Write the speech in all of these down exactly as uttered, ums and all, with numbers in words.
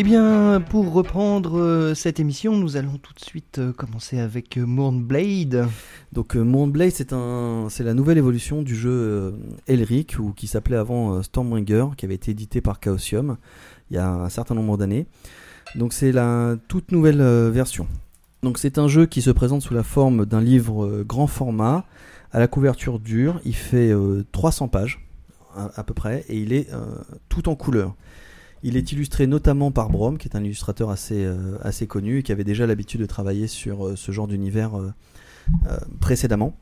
bien, pour reprendre euh, cette émission, nous allons tout de suite euh, commencer avec euh, Mournblade. Donc euh, Mournblade, c'est, un, c'est la nouvelle évolution du jeu euh, Elric, ou qui s'appelait avant euh, Stormbringer, qui avait été édité par Chaosium il y a un certain nombre d'années. Donc c'est la toute nouvelle euh, version. Donc c'est un jeu qui se présente sous la forme d'un livre euh, grand format, à la couverture dure. Il fait euh, trois cents pages à, à peu près, et il est euh, tout en couleur. Il est illustré notamment par Brom, qui est un illustrateur assez, euh, assez connu et qui avait déjà l'habitude de travailler sur euh, ce genre d'univers euh, euh, précédemment.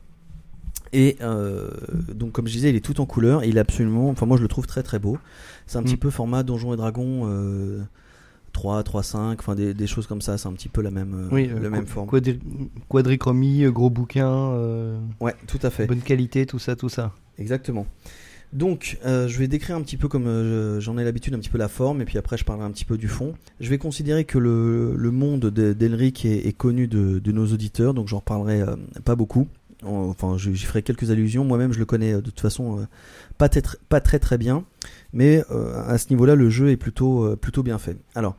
Et euh, donc, comme je disais, il est tout en couleur et il est absolument. Enfin, moi je le trouve très très beau. C'est un mmh. petit peu format Donjons et Dragons euh, trois, trois, cinq, enfin des, des choses comme ça. C'est un petit peu la même, euh, oui, la euh, même qu- forme. Quadri- quadrichromie, gros bouquin. Euh, ouais, tout à fait. Bonne qualité, tout ça, tout ça. Exactement. Donc, euh, je vais décrire un petit peu comme euh, j'en ai l'habitude, un petit peu la forme, et puis après je parlerai un petit peu du fond. Je vais considérer que le, le monde d'Elric est, est connu de, de nos auditeurs, donc j'en reparlerai euh, pas beaucoup. Enfin, j'y ferai quelques allusions. Moi-même, je le connais de toute façon euh, pas, t- pas très très bien, mais euh, à ce niveau-là, le jeu est plutôt, euh, plutôt bien fait. Alors,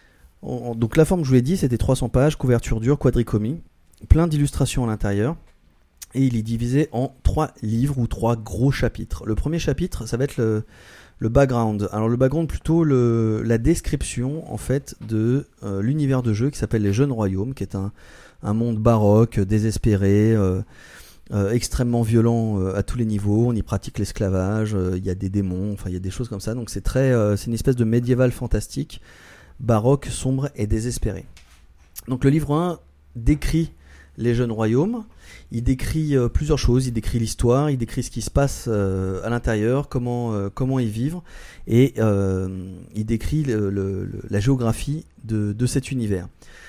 on, donc la forme, je vous l'ai dit, c'était trois cents pages, couverture dure, quadrichromie, plein d'illustrations à l'intérieur. Et il est divisé en trois livres ou trois gros chapitres. Le premier chapitre, ça va être le, le background. Alors le background, plutôt le, la description en fait de euh, l'univers de jeu qui s'appelle les Jeunes Royaumes, qui est un, un monde baroque, désespéré, euh, euh, extrêmement violent euh, à tous les niveaux. On y pratique l'esclavage, il euh, y a des démons, enfin il y a des choses comme ça. Donc c'est très, euh, c'est une espèce de médiéval fantastique, baroque, sombre et désespéré. Donc le livre un décrit les Jeunes Royaumes. Il décrit euh, plusieurs choses. Il décrit l'histoire, il décrit ce qui se passe euh, à l'intérieur, comment, euh, comment y vivre, et euh, il décrit le, le, le, la géographie de, de cet univers.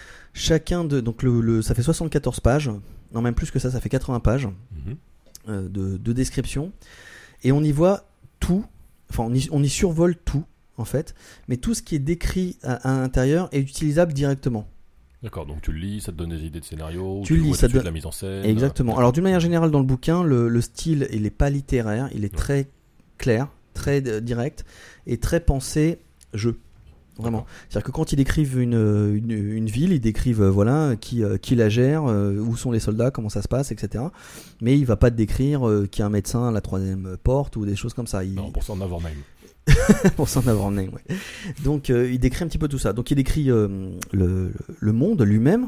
Chacun de donc le, le ça fait soixante-quatorze pages, non même plus que ça, ça fait quatre-vingts pages mmh. euh, de, de description, et on y voit tout. Enfin, on y, on y survole tout en fait, mais tout ce qui est décrit à, à l'intérieur est utilisable directement. D'accord, donc tu le lis, ça te donne des idées de scénario, tu, tu le lis, vois ça tout de donne suite la mise en scène. Exactement. Alors d'une manière générale dans le bouquin, le, le style il est pas littéraire, il est ouais. très clair, très euh, direct et très pensé jeu. Vraiment. D'accord. C'est-à-dire que quand ils décrivent une, une, une ville, ils décrivent euh, voilà qui, euh, qui la gère, euh, où sont les soldats, comment ça se passe, et cetera. Mais il va pas te décrire euh, qu'il y a un médecin à la troisième porte ou des choses comme ça. Il... Non, pour ça en avoir même. pour s'en avoir un, ouais. Donc euh, il décrit un petit peu tout ça. Donc il décrit euh, le, le monde lui-même,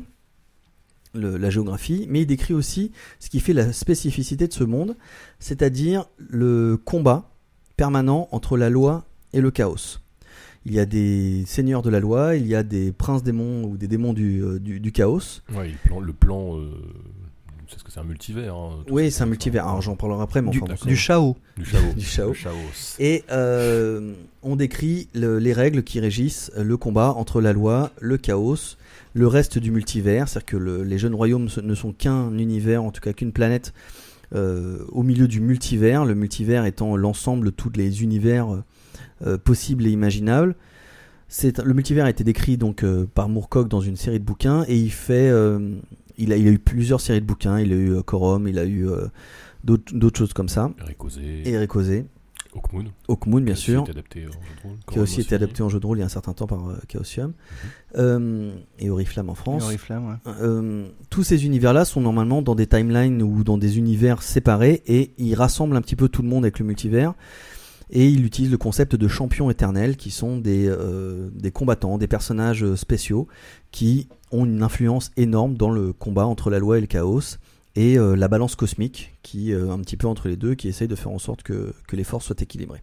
le, la géographie, mais il décrit aussi ce qui fait la spécificité de ce monde, c'est-à-dire le combat permanent entre la loi et le chaos. Il y a des seigneurs de la loi, il y a des princes démons ou des démons du, euh, du, du chaos. Ouais, le plan, le plan euh, c'est ce que c'est un multivers. Hein, oui, c'est un multivers. Alors j'en parlerai après, mais du, enfin, bon, du Chao. Du Chao. du Chao. Du Chao. Et euh, on décrit le, les règles qui régissent le combat entre la loi, le chaos, le reste du multivers. C'est-à-dire que le, les Jeunes Royaumes ne sont qu'un univers, en tout cas qu'une planète euh, au milieu du multivers. Le multivers étant l'ensemble de tous les univers euh, possibles et imaginables. C'est, le multivers a été décrit donc euh, par Moorcock dans une série de bouquins et il fait... Euh, Il a, il a eu plusieurs séries de bouquins, il a eu euh, Corum, il a eu euh, d'autres, d'autres choses comme ça. Eric Ozé. Eric Ozé. Hawkmoon. Hawkmoon, bien sûr. Qui a été adapté en jeu de rôle. Qui a aussi été adapté en jeu de rôle il y a un certain temps par euh, Chaosium. Mm-hmm. Euh, et Oriflamme en France. Oriflamme, ouais. Euh, tous ces univers-là sont normalement dans des timelines ou dans des univers séparés et ils rassemblent un petit peu tout le monde avec le multivers. Et il utilise le concept de champions éternels qui sont des, euh, des combattants, des personnages spéciaux qui ont une influence énorme dans le combat entre la loi et le chaos et euh, la balance cosmique qui est euh, un petit peu entre les deux, qui essaye de faire en sorte que, que les forces soient équilibrées.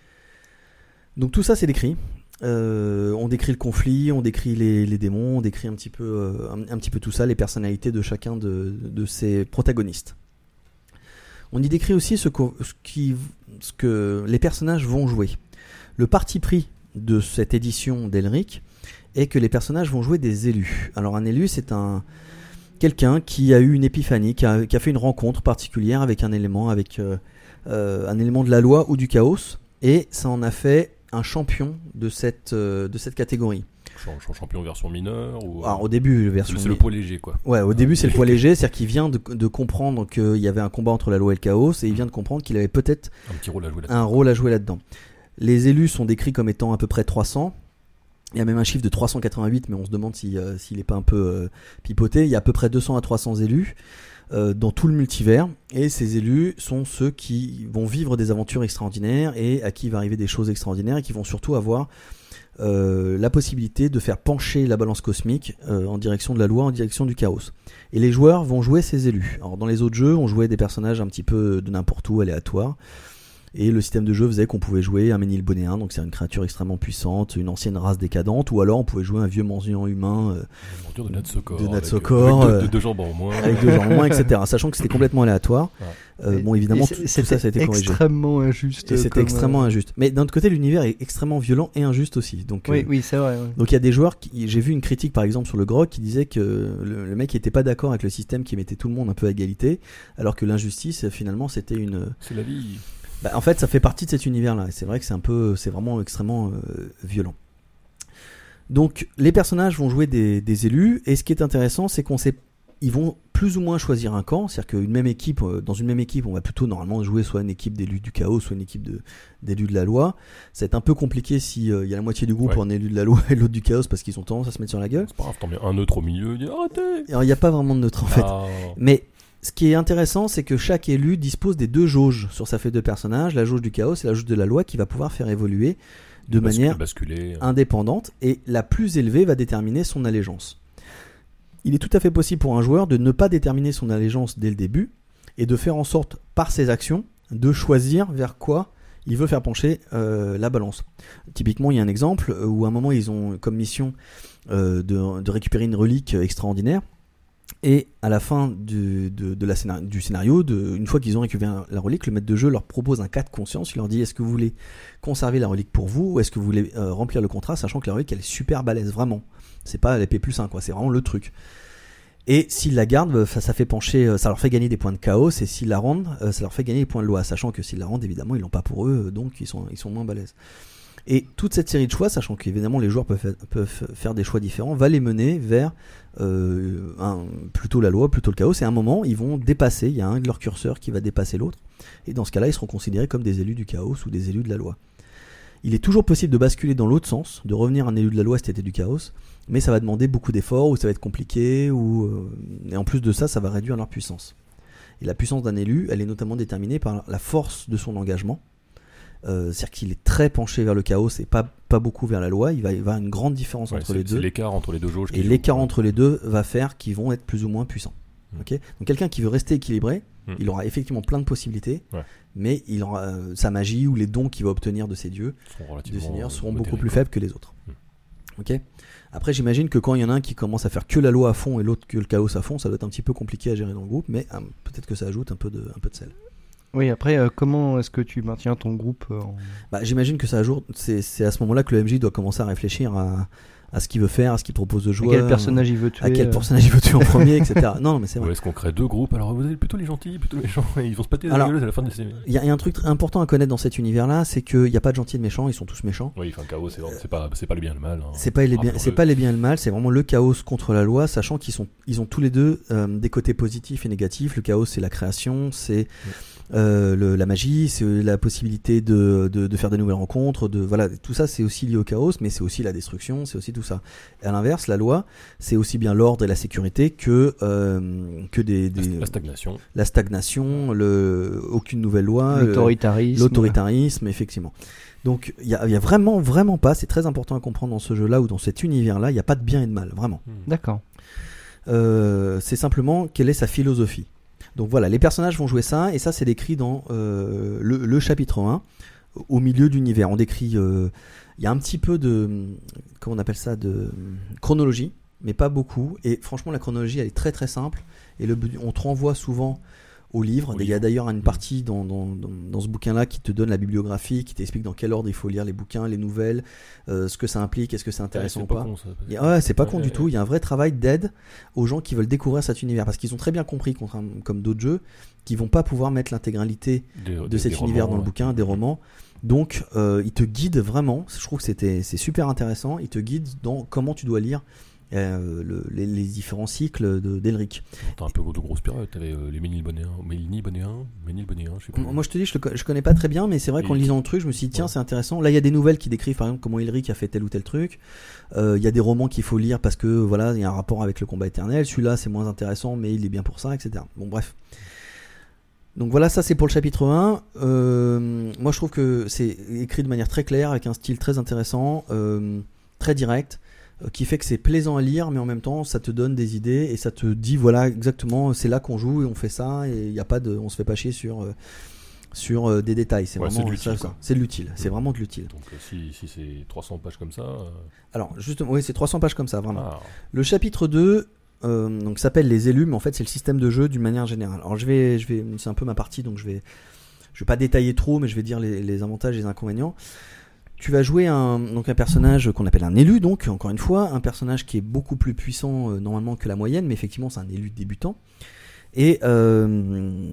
Donc tout ça c'est décrit. Euh, on décrit le conflit, on décrit les, les démons, on décrit un petit peu, euh, un, un petit peu tout ça, les personnalités de chacun de, de ces protagonistes. On y décrit aussi ce que, ce, qui, ce que les personnages vont jouer. Le parti pris de cette édition d'Elric est que les personnages vont jouer des élus. Alors un élu, c'est un quelqu'un qui a eu une épiphanie, qui a, qui a fait une rencontre particulière avec un élément, avec euh, euh, un élément de la loi ou du chaos, et ça en a fait un champion de cette, euh, de cette catégorie. Champion version mineure ou... Alors, au début, version c'est le poids léger, quoi. Ouais, au début, c'est le poids léger, c'est-à-dire qu'il vient de, de comprendre qu'il y avait un combat entre la loi et le chaos, et il vient de comprendre qu'il avait peut-être un petit rôle à jouer là-dedans. un rôle à jouer là-dedans. Les élus sont décrits comme étant à peu près trois cents. Il y a même un chiffre de trois cent quatre-vingt-huit, mais on se demande si, euh, s'il n'est pas un peu euh, pipoté. Il y a à peu près deux cents à trois cents élus euh, dans tout le multivers. Et ces élus sont ceux qui vont vivre des aventures extraordinaires et à qui il va arriver des choses extraordinaires et qui vont surtout avoir euh, la possibilité de faire pencher la balance cosmique euh, en direction de la loi, en direction du chaos. Et les joueurs vont jouer ces élus. Alors dans les autres jeux, on jouait des personnages un petit peu de n'importe où, aléatoires. Et le système de jeu faisait qu'on pouvait jouer un Ménilbonéen, donc c'est une créature extrêmement puissante, une ancienne race décadente, ou alors on pouvait jouer un vieux mendiant humain euh, Une de Natsokor, de avec, Natsokor, avec deux, euh, deux, deux jambes en moins. avec deux jambes en moins, et cetera. Sachant que c'était complètement aléatoire. Ouais. Euh, bon, évidemment, tout, tout ça, ça a été corrigé. C'était extrêmement injuste. Et c'était comme, extrêmement euh... injuste. Mais d'un autre côté, l'univers est extrêmement violent et injuste aussi. Donc, oui, euh, oui, c'est vrai. Ouais. donc il y a des joueurs qui, j'ai vu une critique par exemple sur le Grog qui disait que le, le mec n'était pas d'accord avec le système qui mettait tout le monde un peu à égalité, alors que l'injustice finalement c'était une. C'est la vie. Bah, en fait, ça fait partie de cet univers-là. Et c'est vrai que c'est un peu, c'est vraiment extrêmement euh, violent. Donc, les personnages vont jouer des, des élus, et ce qui est intéressant, c'est qu'on sait, ils vont plus ou moins choisir un camp. C'est-à-dire qu'une même équipe, euh, dans une même équipe, on va plutôt normalement jouer soit une équipe d'élus du chaos, soit une équipe de, d'élus de la loi. Ça va être un peu compliqué si il euh, y a la moitié du groupe ouais. en élus de la loi et l'autre du chaos parce qu'ils ont tendance à se mettre sur la gueule. C'est pas grave, t'en mets un neutre au milieu, dis arrêtez. Alors, il n'y a pas vraiment de neutre en fait. Ah. Mais ce qui est intéressant, c'est que chaque élu dispose des deux jauges sur sa feuille de personnage, la jauge du chaos et la jauge de la loi, qui va pouvoir faire évoluer de Basculer, manière basculer. indépendante, et la plus élevée va déterminer son allégeance. Il est tout à fait possible pour un joueur de ne pas déterminer son allégeance dès le début et de faire en sorte, par ses actions, de choisir vers quoi il veut faire pencher euh, la balance. Typiquement, il y a un exemple où à un moment ils ont comme mission euh, de, de récupérer une relique extraordinaire. Et à la fin du, de, de la scénar- du scénario, de, une fois qu'ils ont récupéré la relique, le maître de jeu leur propose un cas de conscience. Il leur dit: est-ce que vous voulez conserver la relique pour vous, ou est-ce que vous voulez euh, remplir le contrat, sachant que la relique elle est super balèze, vraiment. C'est pas l'épée plus un, quoi, c'est vraiment le truc. Et s'ils la gardent, ça, ça fait pencher, ça leur fait gagner des points de chaos, et s'ils la rendent, ça leur fait gagner des points de loi, sachant que s'ils la rendent, évidemment, ils l'ont pas pour eux, donc ils sont, ils sont moins balèzes. Et toute cette série de choix, sachant qu'évidemment les joueurs peuvent, peuvent faire des choix différents, va les mener vers euh, un, plutôt la loi, plutôt le chaos. Et à un moment, ils vont dépasser, il y a un de leurs curseurs qui va dépasser l'autre. Et dans ce cas-là, ils seront considérés comme des élus du chaos ou des élus de la loi. Il est toujours possible de basculer dans l'autre sens, de revenir un élu de la loi si t'étais du chaos, mais ça va demander beaucoup d'efforts, ou ça va être compliqué, ou, euh, et en plus de ça, ça va réduire leur puissance. Et la puissance d'un élu, elle est notamment déterminée par la force de son engagement. Euh, c'est-à-dire qu'il est très penché vers le chaos et pas, pas beaucoup vers la loi. Il va y avoir une grande différence Ouais, entre c'est, les deux. C'est l'écart entre les deux jauges. Et l'écart joue. entre les deux va faire qu'ils vont être plus ou moins puissants. Mmh. Okay, donc quelqu'un qui veut rester équilibré, mmh. il aura effectivement plein de possibilités, ouais. mais il aura, euh, sa magie ou les dons qu'il va obtenir de ses dieux, de seigneurs, seront beaucoup plus faibles que les autres. Mmh. Okay. Après, j'imagine que quand il y en a un qui commence à faire que la loi à fond et l'autre que le chaos à fond, ça doit être un petit peu compliqué à gérer dans le groupe, mais euh, peut-être que ça ajoute un peu de, un peu de sel. Oui, après, euh, comment est-ce que tu maintiens ton groupe euh, en... bah, j'imagine que ça ajoute, c'est, c'est à ce moment-là que le M J doit commencer à réfléchir à, à ce qu'il veut faire, à ce qu'il propose de jouer. À quel personnage il veut tuer. À quel euh... personnage il veut tuer en premier, et cetera. Non, mais c'est vrai. Ou est-ce qu'on crée deux groupes? Alors vous êtes plutôt les gentils, plutôt les méchants, et ils vont se pâter la gueule à la fin de ces... Il y, y a un truc important à connaître dans cet univers-là, c'est qu'il n'y a pas de gentils et de méchants, ils sont tous méchants. Oui, enfin, le chaos, c'est, c'est, pas, c'est pas le bien et le mal. Hein. C'est pas les bien, c'est pas les biens et le mal, c'est vraiment le chaos contre la loi, sachant qu'ils sont, ils ont tous les deux euh, des côtés positifs et négatifs. Le chaos, c'est la création, c'est oui. Euh, le, la magie, c'est la possibilité de, de, de faire des nouvelles rencontres, de, voilà, tout ça c'est aussi lié au chaos, mais c'est aussi la destruction, c'est aussi tout ça. Et à l'inverse, la loi, c'est aussi bien l'ordre et la sécurité que, euh, que des, des, la stagnation, la stagnation, le, aucune nouvelle loi, l'autoritarisme, le, l'autoritarisme, effectivement. Donc il y a, y a vraiment, vraiment pas, c'est très important à comprendre dans ce jeu-là ou dans cet univers-là, il n'y a pas de bien et de mal, vraiment. D'accord. Euh, c'est simplement quelle est sa philosophie. Donc voilà, les personnages vont jouer ça, et ça c'est décrit dans euh, le, le chapitre un, au milieu d'univers. On décrit, il euh, y a un petit peu de, comment on appelle ça, de chronologie, mais pas beaucoup. Et franchement, la chronologie, elle est très très simple, et le, on te renvoie souvent au livre. Il y a d'ailleurs une partie dans, dans, dans, dans ce bouquin-là qui te donne la bibliographie, qui t'explique dans quel ordre il faut lire les bouquins, les nouvelles, euh, ce que ça implique, est-ce que c'est intéressant ouais, c'est ou pas. pas con, ça, Et, ouais, c'est pas ouais, con ouais, du tout. Il y a un vrai travail d'aide aux gens qui veulent découvrir cet univers, parce qu'ils ont très bien compris, comme d'autres jeux, qu'ils vont pas pouvoir mettre l'intégralité des, de des, cet des univers romans, dans le bouquin, ouais. des romans. Donc, euh, ils te guident vraiment. Je trouve que c'était, c'est super intéressant. Ils te guident dans comment tu dois lire euh, le, les, les différents cycles de, d'Elric. T'as un peu de grosses périodes, t'avais euh, les Ménilbonéens, Ménilbonéens, Ménilbonéens, je sais pas. Moi je te dis, je, le, je connais pas très bien, mais c'est vrai Et qu'en lisant le truc, je me suis dit tiens, ouais. c'est intéressant. Là, il y a des nouvelles qui décrivent par exemple comment Elric a fait tel ou tel truc. Il euh, y a des romans qu'il faut lire parce que voilà, il y a un rapport avec le combat éternel. Celui-là, c'est moins intéressant, mais il est bien pour ça, et cetera. Bon, bref. Donc voilà, ça c'est pour le chapitre un. Euh, moi je trouve que c'est écrit de manière très claire, avec un style très intéressant, euh, très direct, euh, qui fait que c'est plaisant à lire, mais en même temps ça te donne des idées et ça te dit voilà exactement, c'est là qu'on joue et on fait ça et il y a pas de, on se fait pas chier sur euh, sur euh, des détails. C'est Ouais, vraiment c'est de l'utile, ça, quoi. ça. C'est de l'utile. C'est Mmh. vraiment de l'utile. Donc euh, si, si c'est trois cents pages comme ça. Euh... Alors justement, oui, c'est trois cents pages comme ça, vraiment. Ah, Le chapitre deux euh, donc s'appelle les élus, mais en fait c'est le système de jeu d'une manière générale. Alors je vais, je vais, c'est un peu ma partie, donc je vais, je vais pas détailler trop, mais je vais dire les, les avantages et les inconvénients. Tu vas jouer un, donc un personnage qu'on appelle un élu, donc encore une fois un personnage qui est beaucoup plus puissant euh, normalement que la moyenne, mais effectivement c'est un élu débutant et euh,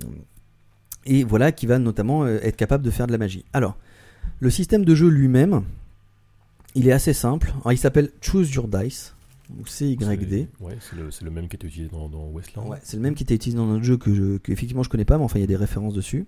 et voilà qui va notamment euh, être capable de faire de la magie. Alors le système de jeu lui-même, il est assez simple. Alors, il s'appelle Choose Your Dice. C Y D. C'est, ouais, c'est le, c'est le même qui était utilisé dans, dans Wasteland. Ouais, c'est le même qui était utilisé dans notre jeu que, je, que effectivement je connais pas, mais enfin il y a des références dessus.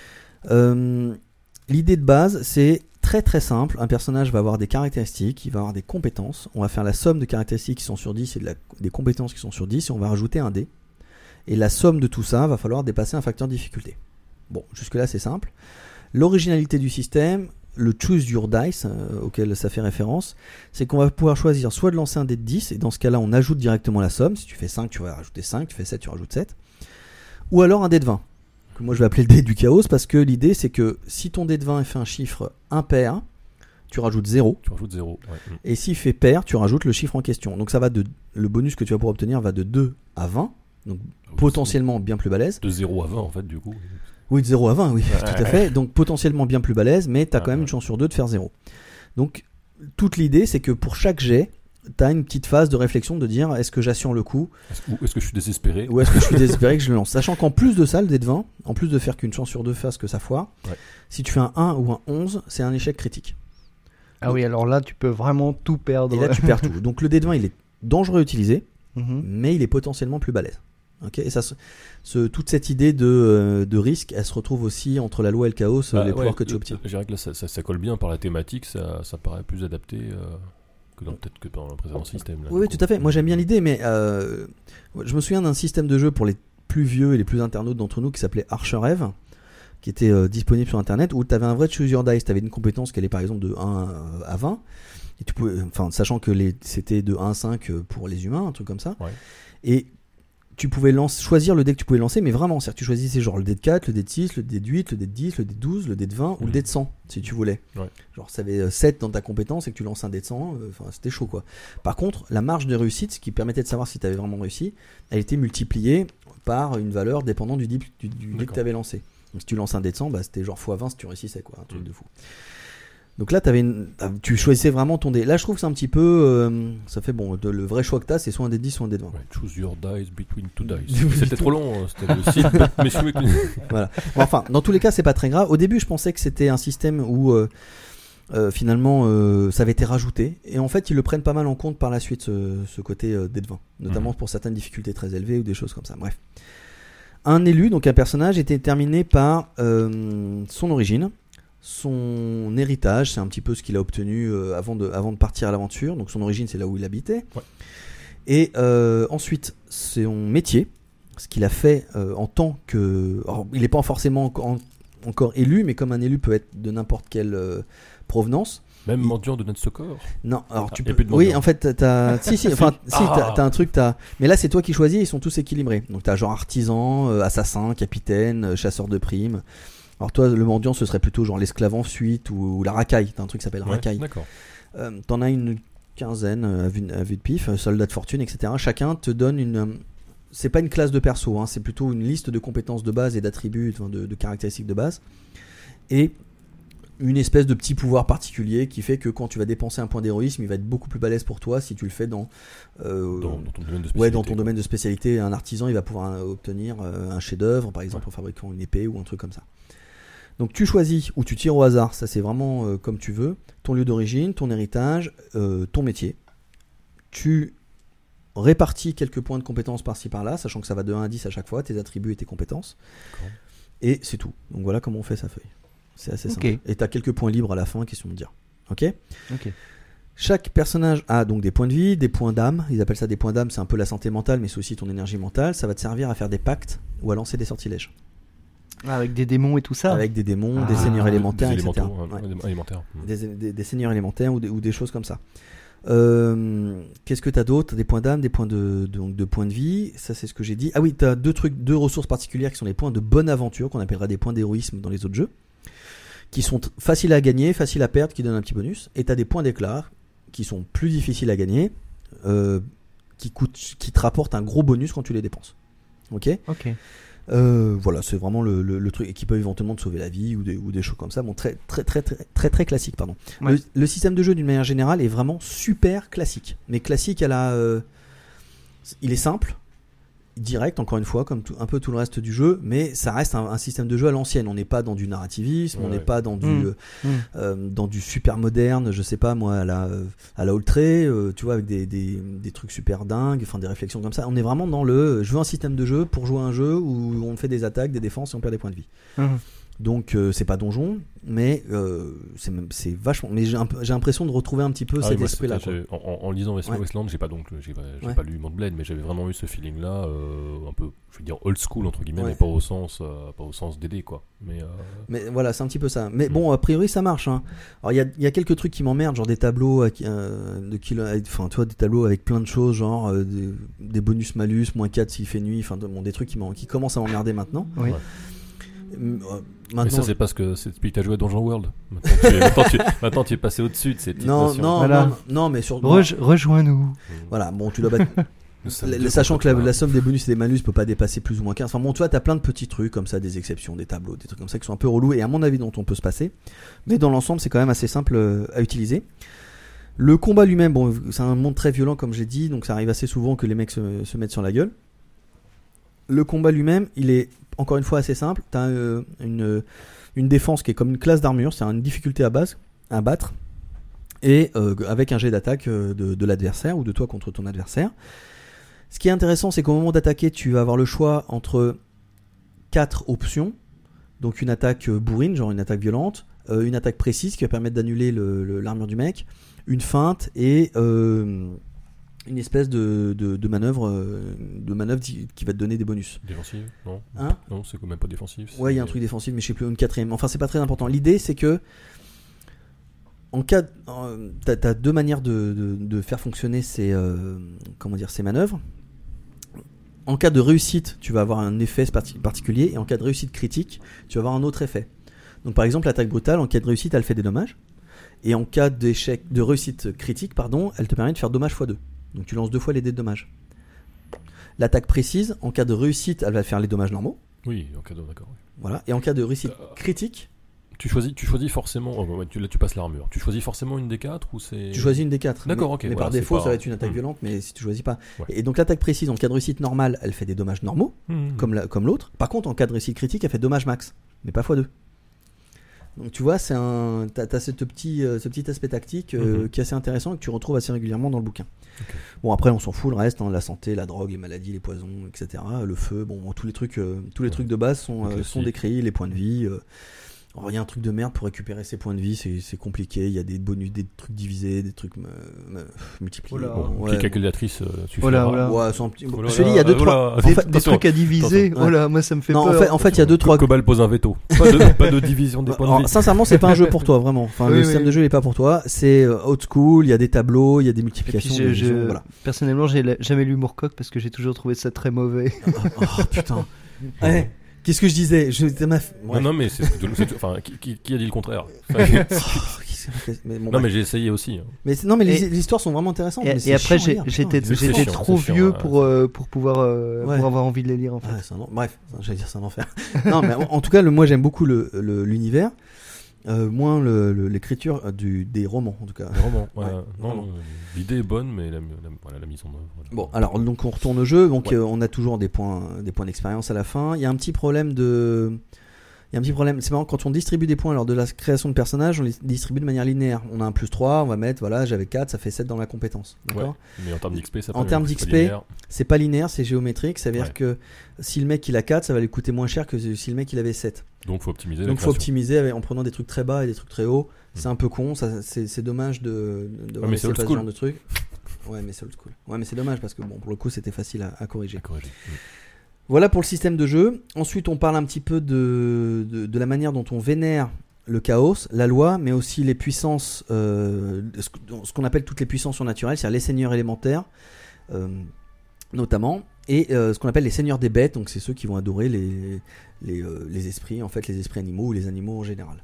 Euh, l'idée de base, c'est très très simple. Un personnage va avoir des caractéristiques, il va avoir des compétences. On va faire la somme de caractéristiques qui sont sur dix et de la, des compétences qui sont sur dix et on va rajouter un dé. Et la somme de tout ça va falloir dépasser un facteur de difficulté. Bon, jusque là c'est simple. L'originalité du système, le Choose Your Dice euh, auquel ça fait référence, c'est qu'on va pouvoir choisir soit de lancer un dé de dix, et dans ce cas là on ajoute directement la somme. Si tu fais cinq, tu vas rajouter cinq, tu fais sept, tu rajoutes sept, ou alors un dé de vingt, que moi je vais appeler le dé du chaos, parce que l'idée c'est que si ton dé de vingt fait un chiffre impair, tu rajoutes zéro, Tu rajoutes zéro. Ouais. et s'il fait pair, tu rajoutes le chiffre en question. Donc ça va de, le bonus que tu vas pouvoir obtenir va de deux à vingt, donc potentiellement bien plus balèze. De zéro à vingt en fait du coup. Oui, de zéro à vingt, oui, Ouais. tout à fait. Donc potentiellement bien plus balèze, mais tu as Ouais, quand même ouais. une chance sur deux de faire zéro. Donc toute l'idée, c'est que pour chaque jet, tu as une petite phase de réflexion de dire est-ce que j'assure le coup Est-ce, ou est-ce que je suis désespéré ou est-ce que je suis désespéré que je le lance. Sachant qu'en plus de ça, le dé de vingt, en plus de faire qu'une chance sur deux fasse que ça foire, Ouais. si tu fais un un ou un onze, c'est un échec critique. Ah oui, alors là, tu peux vraiment tout perdre. Et là, tu perds tout. Donc le dé de vingt, il est dangereux à utiliser, Mhm. mais il est potentiellement plus balèze. Okay, et ça, se- ce, toute cette idée de, euh, de risque, elle se retrouve aussi entre la loi et le chaos, Bah, les ouais, pouvoirs que tu euh, obtiens. Je dirais que là ça, ça, ça colle bien par la thématique, ça, ça paraît plus adapté euh, que dans, peut-être que dans le précédent système. Là, Oui, oui, du coup. tout à fait. Moi, j'aime bien l'idée, mais euh, je me souviens d'un système de jeu pour les plus vieux et les plus internautes d'entre nous qui s'appelait Archer Eve, qui était euh, disponible sur Internet, où tu avais un vrai Choose Your Dice. Tu avais une compétence qui allait par exemple de un à vingt, et tu pouvais, enfin, sachant que les, c'était de un à cinq pour les humains, un truc comme ça. Ouais. Et tu pouvais lance, choisir le dé que tu pouvais lancer, mais vraiment, c'est-à-dire que tu choisissais genre le dé de quatre, le dé de six, le dé de huit, le dé de dix, le dé de douze, le dé de vingt ou le Mhm. dé de cent, si tu voulais. Ouais. Genre, ça avait sept dans ta compétence et que tu lances un dé de cent, enfin, c'était chaud quoi. Par contre, la marge de réussite, ce qui permettait de savoir si tu avais vraiment réussi, elle était multipliée par une valeur dépendant du dé, du, du dé que D'accord. tu avais lancé. Donc, si tu lances un dé de cent, bah, c'était genre fois vingt si tu réussissais quoi, un truc Mhm. de fou. Donc là, t'avais une, tu choisissais vraiment ton dé. Là, je trouve que c'est un petit peu. Euh, ça fait bon. De, le vrai choix que t'as, c'est soit un dé de dix, soit un dé de vingt. Ouais, choose your dice between two dice. Between C'était two- trop long, hein, c'était le site bête, messieurs. et- Voilà. Bon, enfin, dans tous les cas, c'est pas très grave. Au début, je pensais que c'était un système où euh, euh, finalement euh, ça avait été rajouté. Et en fait, ils le prennent pas mal en compte par la suite, ce, ce côté euh, dé de vingt. Notamment Mhm. pour certaines difficultés très élevées ou des choses comme ça. Bref. Un élu, donc un personnage, était déterminé par euh, son origine. Son héritage, c'est un petit peu ce qu'il a obtenu euh, avant, de, avant de partir à l'aventure. Donc son origine, c'est là où il habitait. Ouais. Et euh, ensuite, son métier, ce qu'il a fait euh, en tant que... Alors, il n'est pas forcément en- en- encore élu, mais comme un élu peut être de n'importe quelle euh, provenance. Même Il- mendiant de Netsukkor. Non, alors Ah, tu y a peux... plus de Oui, mendiants. en fait, t'as... si, si, enfin, si, Ah. t'as, t'as un truc, t'as... Mais là, c'est toi qui choisis, ils sont tous équilibrés. Donc t'as genre artisan, euh, assassin, capitaine, euh, chasseur de primes. Alors toi, le mendiant, ce serait plutôt genre l'esclave en fuite ou, ou la racaille. T'as un truc qui s'appelle Ouais, racaille. d'accord. Euh, t'en as une quinzaine euh, à vue, à vue de pif, euh, soldat de fortune, et cetera. Chacun te donne une... euh, C'est pas une classe de perso, hein, c'est plutôt une liste de compétences de base et d'attributs, enfin, de, de caractéristiques de base. Et une espèce de petit pouvoir particulier qui fait que quand tu vas dépenser un point d'héroïsme, il va être beaucoup plus balèze pour toi si tu le fais dans... euh, Dans, dans ton domaine de spécialité. Ouais, dans ton domaine de spécialité, un artisan, il va pouvoir euh, obtenir euh, un chef-d'œuvre, par exemple, Ouais. en fabriquant une épée ou un truc comme ça. Donc tu choisis ou tu tires au hasard, ça c'est vraiment euh, comme tu veux, ton lieu d'origine, ton héritage, euh, ton métier. Tu répartis quelques points de compétences par-ci par-là, sachant que ça va de un à dix à chaque fois, tes attributs et tes compétences. D'accord. Et c'est tout. Donc voilà comment on fait sa feuille. C'est assez simple. Ok. Et tu as quelques points libres à la fin, question de dire. Ok. Ok. Chaque personnage a donc des points de vie, des points d'âme. Ils appellent ça des points d'âme, c'est un peu la santé mentale, mais c'est aussi ton énergie mentale. Ça va te servir à faire des pactes ou à lancer des sortilèges. Ah, avec des démons et tout ça. Avec des démons, Ah. des seigneurs élémentaires, Des et cetera. élémentaux, Ouais. euh, alimentaires. Des, des- des seigneurs élémentaires ou des, ou des choses comme ça. Euh, qu'est-ce que tu as d'autre? T'as des points d'âme, des points de, de, donc de points de vie. Ça, c'est ce que j'ai dit. Ah oui, tu as deux trucs, deux ressources particulières qui sont les points de bonne aventure, qu'on appellera des points d'héroïsme dans les autres jeux, qui sont t- faciles à gagner, faciles à perdre, qui donnent un petit bonus. Et tu as des points d'éclat qui sont plus difficiles à gagner, euh, qui, coûtent, qui te rapportent un gros bonus quand tu les dépenses. Ok. Ok. Euh, voilà, c'est vraiment le, le, le truc, et qui peut éventuellement te sauver la vie ou des, ou des choses comme ça. Bon, très très très très très, très classique, pardon. Ouais. Le, le système de jeu d'une manière générale est vraiment super classique, mais classique à la, euh, il est simple, direct, encore une fois, comme tout, un peu tout le reste du jeu, mais ça reste un, un système de jeu à l'ancienne. On n'est pas dans du narrativisme, Ouais, on n'est ouais. pas dans du Mmh. euh, Mmh. euh, dans du super moderne, je sais pas moi, à la euh, à la Oltré, euh, tu vois, avec des, des des trucs super dingues, enfin des réflexions comme ça. On est vraiment dans le euh, je veux un système de jeu pour jouer à un jeu où on fait des attaques, des défenses et on perd des points de vie. Mmh. Donc euh, c'est pas donjon, mais euh, c'est même c'est vachement. Mais j'ai un peu- j'ai l'impression de retrouver un petit peu Ah oui, cet moi, esprit-là. c'était- quoi. j'ai- En, en- en lisant West- Ouais. Westland, j'ai pas donc j'ai pas, j'ai Ouais. pas lu Mont Blade, mais j'avais vraiment eu ce feeling-là, euh, un peu, je veux dire old school entre guillemets, Ouais. mais pas au sens, euh, pas au sens D D quoi. Mais euh, Mais voilà, c'est un petit peu ça. Mais Mm. bon, a priori, ça marche. Hein. Alors, il y a, il y a quelques trucs qui m'emmerdent, genre des tableaux, avec, euh, de kilo- avec- enfin, tu vois, des tableaux avec plein de choses, genre euh, des, des bonus malus, moins quatre s'il fait nuit, enfin, de- bon, des trucs qui, m'en- qui commencent à m'emmerder maintenant. Oui. Ouais. Euh, mais maintenant, ça c'est parce que c'est depuis que t'as joué à Donjon World. Maintenant tu es, maintenant, tu, maintenant, tu es passé au-dessus de ces petites non, notions. non, Voilà. non, non, mais sur. Rej- Rejoins-nous. Voilà, bon, tu dois battre. Nous sommes La- deux sachant contre que la, toi. la somme des bonus et des malus peut pas dépasser plus ou moins quinze. Enfin bon, tu vois, t'as plein de petits trucs comme ça, des exceptions, des tableaux, des trucs comme ça qui sont un peu relous et à mon avis dont on peut se passer. Mais dans l'ensemble, c'est quand même assez simple euh, à utiliser. Le combat lui-même, bon, c'est un monde très violent comme j'ai dit, donc ça arrive assez souvent que les mecs se, se mettent sur la gueule. Le combat lui-même, il est encore une fois assez simple. T'as euh, une, une défense qui est comme une classe d'armure, c'est une difficulté à base, à battre, et euh, avec un jet d'attaque euh, de, de l'adversaire ou de toi contre ton adversaire. Ce qui est intéressant, c'est qu'au moment d'attaquer, tu vas avoir le choix entre quatre options. Donc une attaque euh, bourrine, genre une attaque violente, euh, une attaque précise qui va permettre d'annuler le, le- l'armure du mec, une feinte et euh, une espèce de, de, de manœuvre, euh, de manœuvre qui qui va te donner des bonus. Défensive, non Hein Non, c'est quand même pas défensif. Ouais, il y a un truc défensif, mais je sais plus, une quatrième. Enfin, c'est pas très important. L'idée, c'est que en cas, de- euh, t'as, t'as deux manières de, de, de faire fonctionner ces, euh, comment dire, ces manœuvres. En cas de réussite, tu vas avoir un effet parti- particulier, et en cas de réussite critique, tu vas avoir un autre effet. Donc, par exemple, l'attaque brutale, en cas de réussite, elle fait des dommages, et en cas d'échec, de réussite critique, pardon, elle te permet de faire dommage fois deux. Donc, tu lances deux fois les dés de dommages. L'attaque précise, en cas de réussite, elle va faire les dommages normaux. Oui, en cadeau, d'accord. oui. Voilà. Et en cas de réussite Euh, critique, Tu choisis, tu choisis forcément. oh, ouais, tu, là, tu passes l'armure. Tu choisis forcément une des quatre ou c'est. tu choisis une des quatre. D'accord, mais, ok, Mais voilà, par c'est défaut, pas- ça va être une attaque Hmm. violente, mais si tu choisis pas. Ouais. Et donc l'attaque précise, en cas de réussite normale, elle fait des dommages normaux, Mmh. comme, la- comme l'autre. Par contre, en cas de réussite critique, elle fait dommage max, mais pas fois deux. Donc tu vois, c'est un, t'as, t'as ce petit, euh, ce petit aspect tactique euh, Mhm. qui est assez intéressant et que tu retrouves assez régulièrement dans le bouquin. Ok. Bon, après, on s'en fout le reste, hein, la santé, la drogue, les maladies, les poisons, et cetera. Le feu, bon, tous les trucs, euh, tous les Ouais. trucs de base sont, Le euh, sont classique. décrits, les points de vie. euh, Alors, il y a un truc de merde pour récupérer ses points de vie, c'est, c'est compliqué. Il y a des bonus, des trucs divisés, des trucs euh, euh, multipliés. Oh là. Bon, Bon, ouais, qui est calculatrice euh, suffira. Oh là, oh là. Ouais, c'est un petit- Oh je là te dis, là, il y a deux, oh trois. là. En Des, fait, des attention, trucs à diviser. attention. Oh là, moi ça me fait non, en peur. fait, en fait, il y a deux, trois. Cobal pose un veto. Pas de, pas de division des points de Alors, vie. sincèrement, c'est pas un jeu pour toi, vraiment. Enfin, Oui, le oui, système oui. de jeu, il est pas pour toi. C'est euh, old school, il y a des tableaux, il y a des Et puis, multiplications. je- des je- divisions, voilà. personnellement, j'ai la- jamais lu Moorcock parce que j'ai toujours trouvé ça très mauvais. Oh putain. Ouais. Qu'est-ce que je disais je, c'est ma... Non, non, mais c'est, c'est- c'est- enfin, qui, qui- qui a dit le contraire? Enfin, mais, bon, non, bref. mais j'ai essayé aussi. hein. Mais c'est- non, mais les, Et- les histoires sont vraiment intéressantes. Et, mais c'est et après, chiant à j'ai- lire, j'étais, putain. c'est j'étais chiant, trop c'est chiant, vieux ouais, pour, c'est- euh, pour pouvoir euh, Ouais. pour avoir envie de les lire en fait. Ouais, c'est un en- Bref, j'allais dire c'est un enfer. Non, mais en, en tout cas, le, moi j'aime beaucoup le, le- l'univers, euh, moins le, le- l'écriture euh, du, des romans en tout cas. Vraiment. ouais, Ouais, non, vraiment. non, l'idée est bonne, mais la, la, voilà, la mise en œuvre. voilà. Bon, alors donc on retourne au jeu, donc Ouais. euh, on a toujours des points, des points d'expérience à la fin. Il y a un petit problème de, Il y a un petit problème. C'est marrant, quand on distribue des points lors de la création de personnages, on les distribue de manière linéaire. On a un plus trois, on va mettre, voilà, j'avais quatre, ça fait sept dans la compétence. D'accord Ouais, mais en termes d'X P, ça En termes d'X P, c'est pas linéaire, c'est géométrique. Ça veut dire ouais. que si le mec il a quatre, ça va lui coûter moins cher que si le mec il avait sept. Donc faut optimiser. Donc faut optimiser avec, en prenant des trucs très bas et des trucs très hauts. Mmh. C'est un peu con, ça, c'est, c'est dommage de, de ouais, mais c'est old school. Ce genre de trucs. Ouais, mais c'est old school. Ouais, mais c'est dommage parce que bon, pour le coup, c'était facile à, à corriger. À corriger. Mmh. Voilà pour le système de jeu. Ensuite, on parle un petit peu de, de, de la manière dont on vénère le chaos, la loi, mais aussi les puissances, euh, ce qu'on appelle toutes les puissances surnaturelles, c'est-à-dire les seigneurs élémentaires, euh, notamment, et euh, ce qu'on appelle les seigneurs des bêtes, donc c'est ceux qui vont adorer les, les, euh, les esprits, en fait, les esprits animaux ou les animaux en général.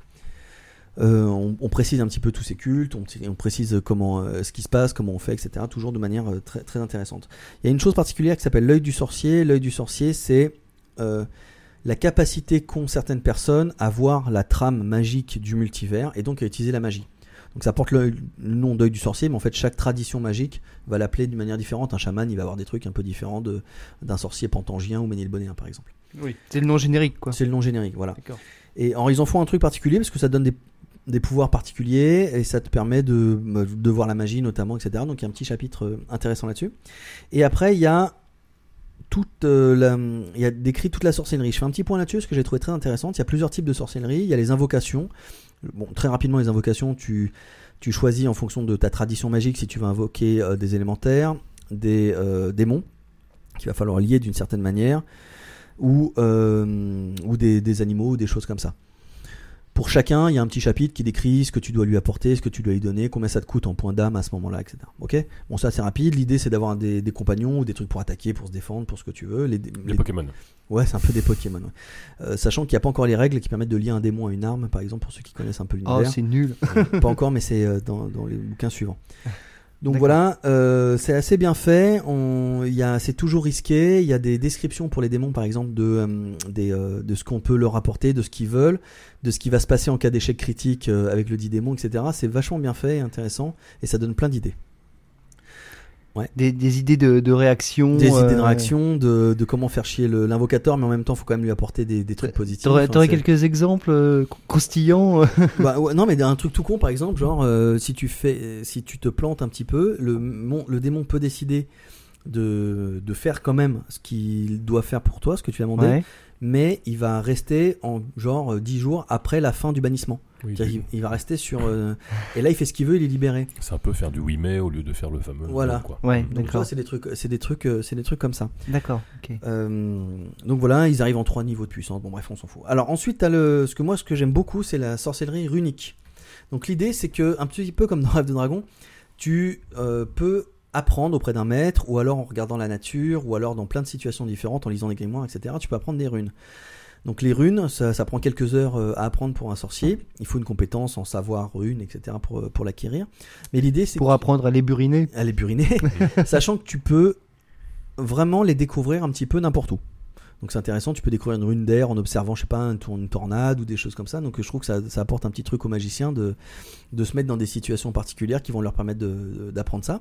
Euh, on, on précise un petit peu tous ces cultes, on, on précise comment, euh, ce qui se passe, comment on fait, et cetera. Toujours de manière euh, très, très intéressante. Il y a une chose particulière qui s'appelle l'œil du sorcier. L'œil du sorcier, c'est euh, la capacité qu'ont certaines personnes à voir la trame magique du multivers et donc à utiliser la magie. Donc ça porte le, le nom d'œil du sorcier, mais en fait chaque tradition magique va l'appeler d'une manière différente. Un chaman, il va avoir des trucs un peu différents de, d'un sorcier pentangien ou ménilbonéen, par exemple. Oui, c'est le nom générique, quoi. C'est le nom générique, voilà. D'accord. Et alors, ils en font un truc particulier parce que ça donne des des pouvoirs particuliers et ça te permet de, de voir la magie notamment, et cetera. Donc il y a un petit chapitre intéressant là-dessus. Et après il y a toute euh, la, il y a décrit toute la sorcellerie. Je fais un petit point là-dessus parce que j'ai trouvé très intéressante. Il y a plusieurs types de sorcellerie. Il y a les invocations. Bon, très rapidement les invocations, tu, tu choisis en fonction de ta tradition magique si tu veux invoquer euh, des élémentaires, des euh, démons qu'il va falloir lier d'une certaine manière ou, euh, ou des, des animaux ou des choses comme ça. Pour chacun, il y a un petit chapitre qui décrit ce que tu dois lui apporter, ce que tu dois lui donner, combien ça te coûte en points d'âme à ce moment-là, et cetera. Ok ? Bon, ça c'est rapide. L'idée c'est d'avoir des, des compagnons ou des trucs pour attaquer, pour se défendre, pour ce que tu veux. Les, les, les... Pokémon. Ouais, c'est un peu des Pokémon. Ouais. Euh, sachant qu'il n'y a pas encore les règles qui permettent de lier un démon à une arme, par exemple, pour ceux qui connaissent un peu l'univers. Oh, c'est nul. Pas encore, mais c'est dans, dans les bouquins suivants. Donc D'accord. voilà, euh, c'est assez bien fait. On, y a, c'est toujours risqué. Il y a des descriptions pour les démons, par exemple, de, euh, des, euh, de ce qu'on peut leur apporter, de ce qu'ils veulent, de ce qui va se passer en cas d'échec critique euh, avec le dit démon, et cetera. C'est vachement bien fait et intéressant, et ça donne plein d'idées. Ouais. Des, des idées de, de réaction. Des euh... idées de réaction, de, de comment faire chier le, l'invocateur, mais en même temps, il faut quand même lui apporter des, des trucs positifs. T'aurais, enfin, t'aurais c'est... quelques exemples euh, croustillants. Bah ouais, non, mais un truc tout con, par exemple, genre euh, si tu fais, si tu te plantes un petit peu, le, mon, le démon peut décider de, de faire quand même ce qu'il doit faire pour toi, ce que tu lui as demandé, ouais. mais il va rester en genre dix jours après la fin du bannissement. Oui, il, il va rester sur euh, et là il fait ce qu'il veut, il est libéré. C'est un peu faire du oui mais au lieu de faire le fameux voilà. Non, quoi. Ouais, donc d'accord. Ça, c'est des trucs, c'est des trucs, c'est des trucs comme ça. D'accord. Ok. Euh, donc voilà, ils arrivent en trois niveaux de puissance. Bon bref, on s'en fout. Alors ensuite, t'as le, ce que moi, ce que j'aime beaucoup, c'est la sorcellerie runique. Donc l'idée, c'est que un petit peu comme dans Rêve de Dragon, tu euh, peux apprendre auprès d'un maître, ou alors en regardant la nature, ou alors dans plein de situations différentes, en lisant des grimoires, et cetera. Tu peux apprendre des runes. Donc les runes, ça, ça prend quelques heures à apprendre pour un sorcier. Il faut une compétence en savoir runes, et cetera pour, pour l'acquérir. Mais l'idée, c'est pour apprendre à les buriner. À les buriner, sachant que tu peux vraiment les découvrir un petit peu n'importe où. Donc c'est intéressant, tu peux découvrir une rune d'air en observant, je sais pas, une tornade ou des choses comme ça. Donc je trouve que ça, ça apporte un petit truc aux magiciens de, de se mettre dans des situations particulières qui vont leur permettre de, de, d'apprendre ça.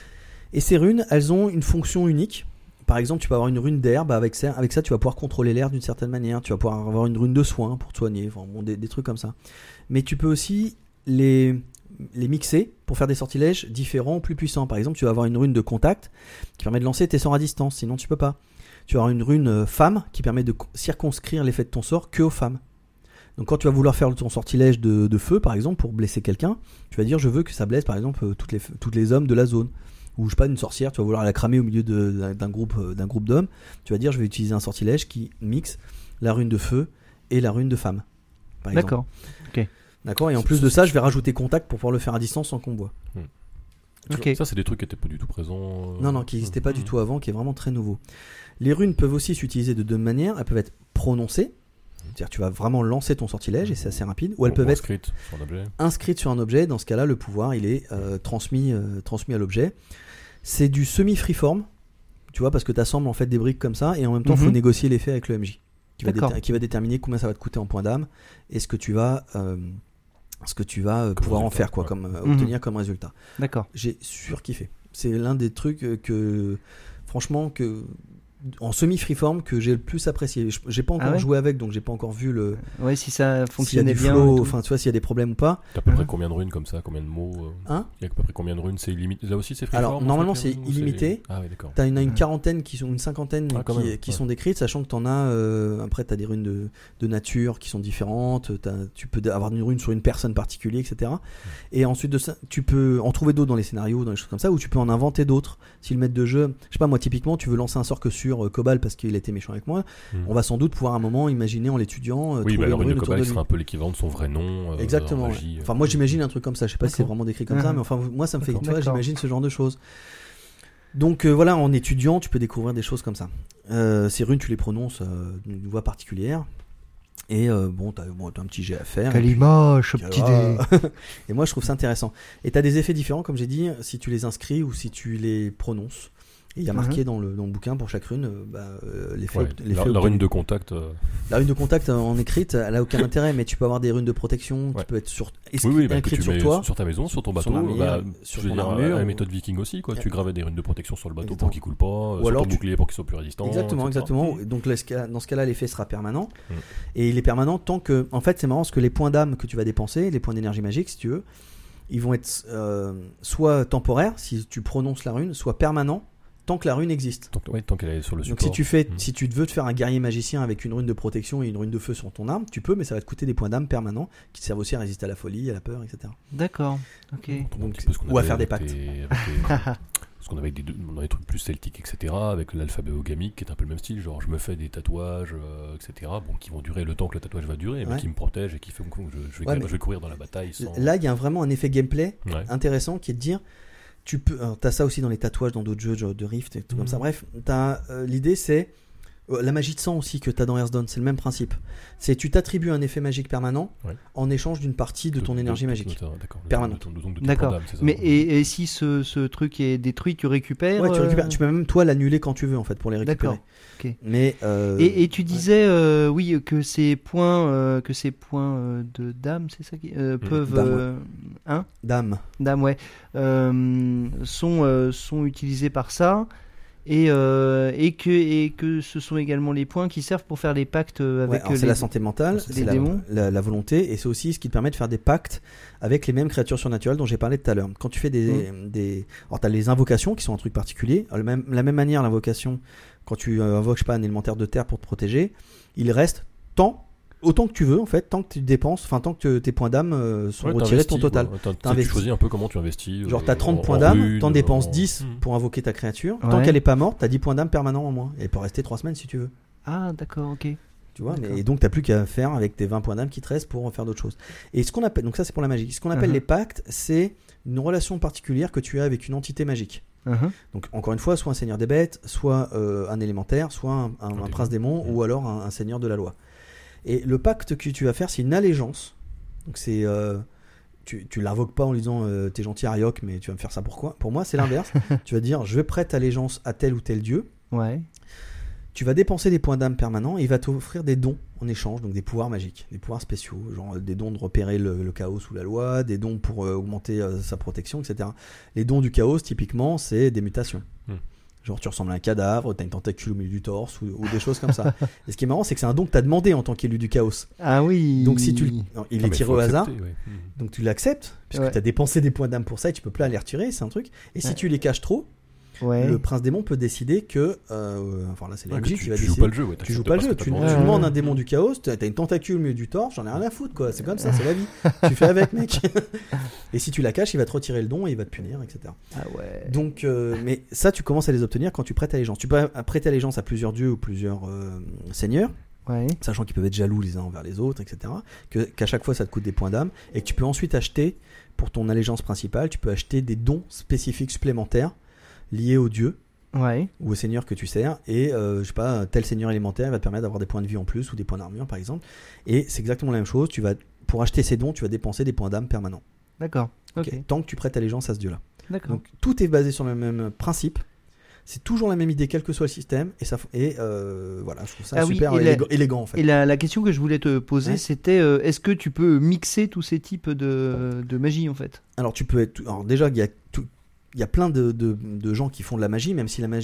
Et ces runes, elles ont une fonction unique. Par exemple, tu peux avoir une rune d'air, bah avec, ça, avec ça, tu vas pouvoir contrôler l'air d'une certaine manière. Tu vas pouvoir avoir une rune de soin pour te soigner, enfin, bon, des, des trucs comme ça. Mais tu peux aussi les, les mixer pour faire des sortilèges différents, plus puissants. Par exemple, tu vas avoir une rune de contact qui permet de lancer tes sorts à distance, sinon tu peux pas. Tu vas avoir une rune femme qui permet de circonscrire l'effet de ton sort que aux femmes. Donc quand tu vas vouloir faire ton sortilège de, de feu, par exemple, pour blesser quelqu'un, tu vas dire je veux que ça blesse, par exemple, toutes les, toutes les hommes de la zone. Ou je sais pas, une sorcière, tu vas vouloir la cramer au milieu de, d'un, groupe, d'un groupe d'hommes, tu vas dire je vais utiliser un sortilège qui mixe la rune de feu et la rune de femme, par exemple. D'accord. Okay. D'accord. Et en plus de ça, je vais rajouter contact pour pouvoir le faire à distance sans qu'on voit. Hmm. Okay. Ça, c'est des trucs qui n'étaient pas du tout présents. Euh... Non, non, qui n'existaient pas mmh. du tout avant, qui est vraiment très nouveau. Les runes peuvent aussi s'utiliser de deux manières. Elles peuvent être prononcées, c'est-à-dire tu vas vraiment lancer ton sortilège et c'est assez rapide, ou elles peuvent être inscrites sur un objet. inscrites sur un objet. Dans ce cas-là, le pouvoir il est euh, transmis, euh, transmis à l'objet. C'est du semi-freeform, tu vois, parce que tu assembles en fait des briques comme ça et en même temps il mm-hmm. faut négocier l'effet avec le M J qui va, déter- qui va déterminer combien ça va te coûter en points d'âme et ce que tu vas, euh, ce que tu vas euh, pouvoir résultat, en faire, quoi, ouais. comme, euh, mm-hmm. obtenir comme résultat. D'accord. J'ai surkiffé. C'est l'un des trucs que, franchement, que en semi-freeform que j'ai le plus apprécié. J'ai pas encore ah ouais joué avec, donc j'ai pas encore vu le. Ouais, si ça fonctionnait s'il y a du bien. flow, enfin, tu vois, s'il y a des problèmes ou pas. T'as à peu Ouais. près combien de runes comme ça, combien de mots euh, Hein Il y a à peu près combien de runes, c'est illimité. Là aussi, c'est freeform. Alors, en normalement, fait, les c'est runes, ou illimité. Ah oui, d'accord. T'as une, une Ouais. quarantaine qui sont, une cinquantaine Ah, quand qui, même, qui ouais. sont décrites, sachant que t'en as. Euh, après, t'as des runes de, de nature qui sont différentes. T'as, tu peux avoir une rune sur une personne particulière, et cetera. Et ensuite de ça, tu peux en trouver d'autres dans les scénarios, dans les choses comme ça, ou tu peux en inventer d'autres. Si le maître de jeu, je sais pas, moi, typiquement, tu veux lancer un sort que sur euh, Cobalt parce qu'il a été méchant avec moi, Hmm. on va sans doute pouvoir à un moment imaginer en l'étudiant. Euh, Oui, bah, trouver la une rune de rune autour Cobalt de lui. serait un peu l'équivalent de son vrai nom. euh, Exactement. en ouais. magie, euh. Enfin, moi j'imagine un truc comme ça. Je sais pas si c'est D'accord. vraiment décrit comme ça, Mhm. mais enfin, moi ça me fait. D'accord. Tu vois, D'accord. j'imagine ce genre de choses. Donc euh, voilà, en étudiant, tu peux découvrir des choses comme ça. Euh, ces runes, tu les prononces euh, d'une voix particulière. Et euh, bon, t'as bon, t'as un petit jet à faire. et puis- Kalimoche, puis petit voilà. dé. Et moi, je trouve ça intéressant. Et t'as des effets différents, comme j'ai dit, si tu les inscris ou si tu les prononces. Et il y a marqué Mhm. dans, le, dans le bouquin pour chaque rune euh, bah, euh, l'effet. Ouais, l'effet la, la obtenu. rune de contact. euh, La rune de contact euh, en écrite, elle a aucun intérêt, mais tu peux avoir des runes de protection Ouais. qui peut être sur, Oui, oui, bah, que écrite tu sur mets toi. sur ta maison, sur ton sur bateau, l'armure, bah, sur je veux ton dire, armure, à la ou- méthode viking aussi, quoi. Ouais. Tu gravais des runes de protection sur le bateau Exactement. pour qu'il coule pas, euh, Ou sur alors ton tu- bouclier pour qu'il soit plus résistant. Exactement, et cetera. exactement. Donc là, ce cas- dans ce cas-là, l'effet sera permanent. Mm. Et il est permanent tant que. En fait, c'est marrant parce que les points d'âme que tu vas dépenser, les points d'énergie magique, si tu veux, ils vont être euh, soit temporaires, si tu prononces la rune, soit permanents, tant que la rune existe. Tant, ouais, tant qu'elle est sur le support. Donc si tu fais, Mm. si tu veux te faire un guerrier magicien avec une rune de protection et une rune de feu sur ton arme, tu peux, mais ça va te coûter des points d'âme permanents qui te servent aussi à résister à la folie, à la peur, et cetera. D'accord. Ok. On retrouve un Donc, petit peu ce qu'on ou à avait faire des avec pactes. des- avec des- ce qu'on avait avec des, dans des trucs plus celtiques, et cetera, avec l'alphabet ogamique qui est un peu le même style, genre je me fais des tatouages, euh, et cetera, bon, qui vont durer le temps que le tatouage va durer, mais Ouais. qui me protègent et qui font que je, je vais, Ouais, je mais- vais courir dans la bataille sans... Là, il y a vraiment un effet gameplay Ouais. intéressant qui est de dire tu peux alors, t'as ça aussi dans les tatouages dans d'autres jeux genre de Rift et tout comme Mhm. ça. Bref, t'as euh, l'idée c'est euh, la magie de sang aussi que t'as dans Hearthstone, c'est le même principe. C'est tu t'attribues un effet magique permanent Ouais. en échange d'une partie de ton De- énergie de- magique. de- d'accord, de- Permanente. de- de- de- de tes D'accord. points d'âme, c'est ça. Mais et, et si ce, ce truc est détruit, tu récupères Ouais, tu euh, récupères, tu peux même toi l'annuler quand tu veux en fait pour les récupérer. D'accord. Ok. Mais euh, Et, et tu disais, euh, oui, que ces points, euh, que ces points euh, de dame, c'est ça qui euh, peuvent, Dame, ouais. euh, hein, dame. dame, ouais, euh, sont euh, sont utilisés par ça, et euh, et que et que ce sont également les points qui servent pour faire les pactes Ouais, avec alors euh, c'est les la santé mentale, les c'est la, démons. la, la volonté, et c'est aussi ce qui te permet de faire des pactes avec les mêmes créatures surnaturelles dont j'ai parlé tout à l'heure. Quand tu fais des, Mm. des... alors t'as les invocations qui sont un truc particulier. Alors, le même, la même manière, l'invocation, quand tu euh, invoques, je sais pas, un élémentaire de terre pour te protéger, il reste tant, autant que tu veux en fait, tant que tu dépenses, enfin tant que tes points d'âme euh, sont Ouais, retirés de ton t'investis, total. quoi. T'in- tu sais, T'investis. Tu choisis un peu comment tu investis. Genre euh, t'as trente en- points en d'âme, runes, t'en dépenses en- dix Mhm. pour invoquer ta créature. Tant Ouais. qu'elle est pas morte, t'as dix points d'âme permanents en moins. Et elle peut rester trois semaines si tu veux. Ah, d'accord, ok. Tu vois, D'accord. mais, et donc t'as plus qu'à faire avec tes vingt points d'âme qui te restent pour faire d'autres choses. Et ce qu'on appelle, donc ça c'est pour la magie. Ce qu'on appelle Mhm. les pactes, c'est une relation particulière que tu as avec une entité magique. Uh-huh. Donc encore une fois, soit un seigneur des bêtes, soit euh, un élémentaire, soit un, un- un démon. prince démon, Mhm. ou alors un, un seigneur de la loi. Et le pacte que tu vas faire, c'est une allégeance. Donc c'est euh, tu, tu l'invoques pas en lui disant euh, t'es gentil Ariok, mais tu vas me faire ça pourquoi? Pour moi, c'est l'inverse. Tu vas dire je prête allégeance à tel ou tel dieu. Ouais. Tu vas dépenser des points d'âme permanents et il va t'offrir des dons en échange, donc des pouvoirs magiques, des pouvoirs spéciaux, genre des dons de repérer le, le chaos sous la loi, des dons pour euh, augmenter euh, sa protection, et cetera. Les dons du chaos, typiquement, c'est des mutations. Hmm. Genre tu ressembles à un cadavre, t'as une tentacule au milieu du torse ou, ou des choses comme ça. Et ce qui est marrant, c'est que c'est un don que t'as demandé en tant qu'élu du chaos. Ah oui. Donc si tu, non, il Ah, est mais tiré faut au hasard, accepter, ouais. Mhm. donc tu l'acceptes puisque Ouais. t'as dépensé des points d'âme pour ça et tu peux plus les retirer, c'est un truc. Et si Ouais. tu les caches trop, Ouais. le prince démon peut décider que, euh, enfin là c'est la Ouais, que M J tu, qui va tu joues décider. pas le jeu, ouais, Tu joues t'acceptes pas le ce jeu, que tu, t'as tu demandé. Ouais. demandes un démon du chaos, t'as t'as une tentacule au milieu du torse, j'en ai rien à foutre quoi, c'est comme ça, c'est la vie. Tu fais avec mec. Et si tu la caches, il va te retirer le don et il va te punir, et cetera. Ah ouais. Donc, euh, mais ça tu commences à les obtenir quand tu prêtes allégeance. Tu peux prêter allégeance à plusieurs dieux ou plusieurs euh, seigneurs, Ouais. sachant qu'ils peuvent être jaloux les uns envers les autres, et cetera. Que, qu'à chaque fois ça te coûte des points d'âme et que tu peux ensuite acheter pour ton allégeance principale, tu peux acheter des dons spécifiques supplémentaires liés aux dieux Ouais. ou au seigneur que tu sers, et euh, je sais pas, tel seigneur élémentaire va te permettre d'avoir des points de vie en plus ou des points d'armure par exemple, et c'est exactement la même chose. Tu vas, pour acheter ces dons, tu vas dépenser des points d'âme permanents. D'accord. Ok. Ok. Tant que tu prêtes allégeance à ce dieu là. D'accord. Donc tout est basé sur le même principe, c'est toujours la même idée quel que soit le système, et ça et euh, voilà, je trouve ça Ah oui, super et la- élég- élégant en fait. Et la, la question que je voulais te poser, Ouais. c'était euh, est-ce que tu peux mixer tous ces types de, de magie en fait? Alors tu peux être, alors déjà il y a tout- il y a plein de, de, de gens qui font de la magie, même si la magie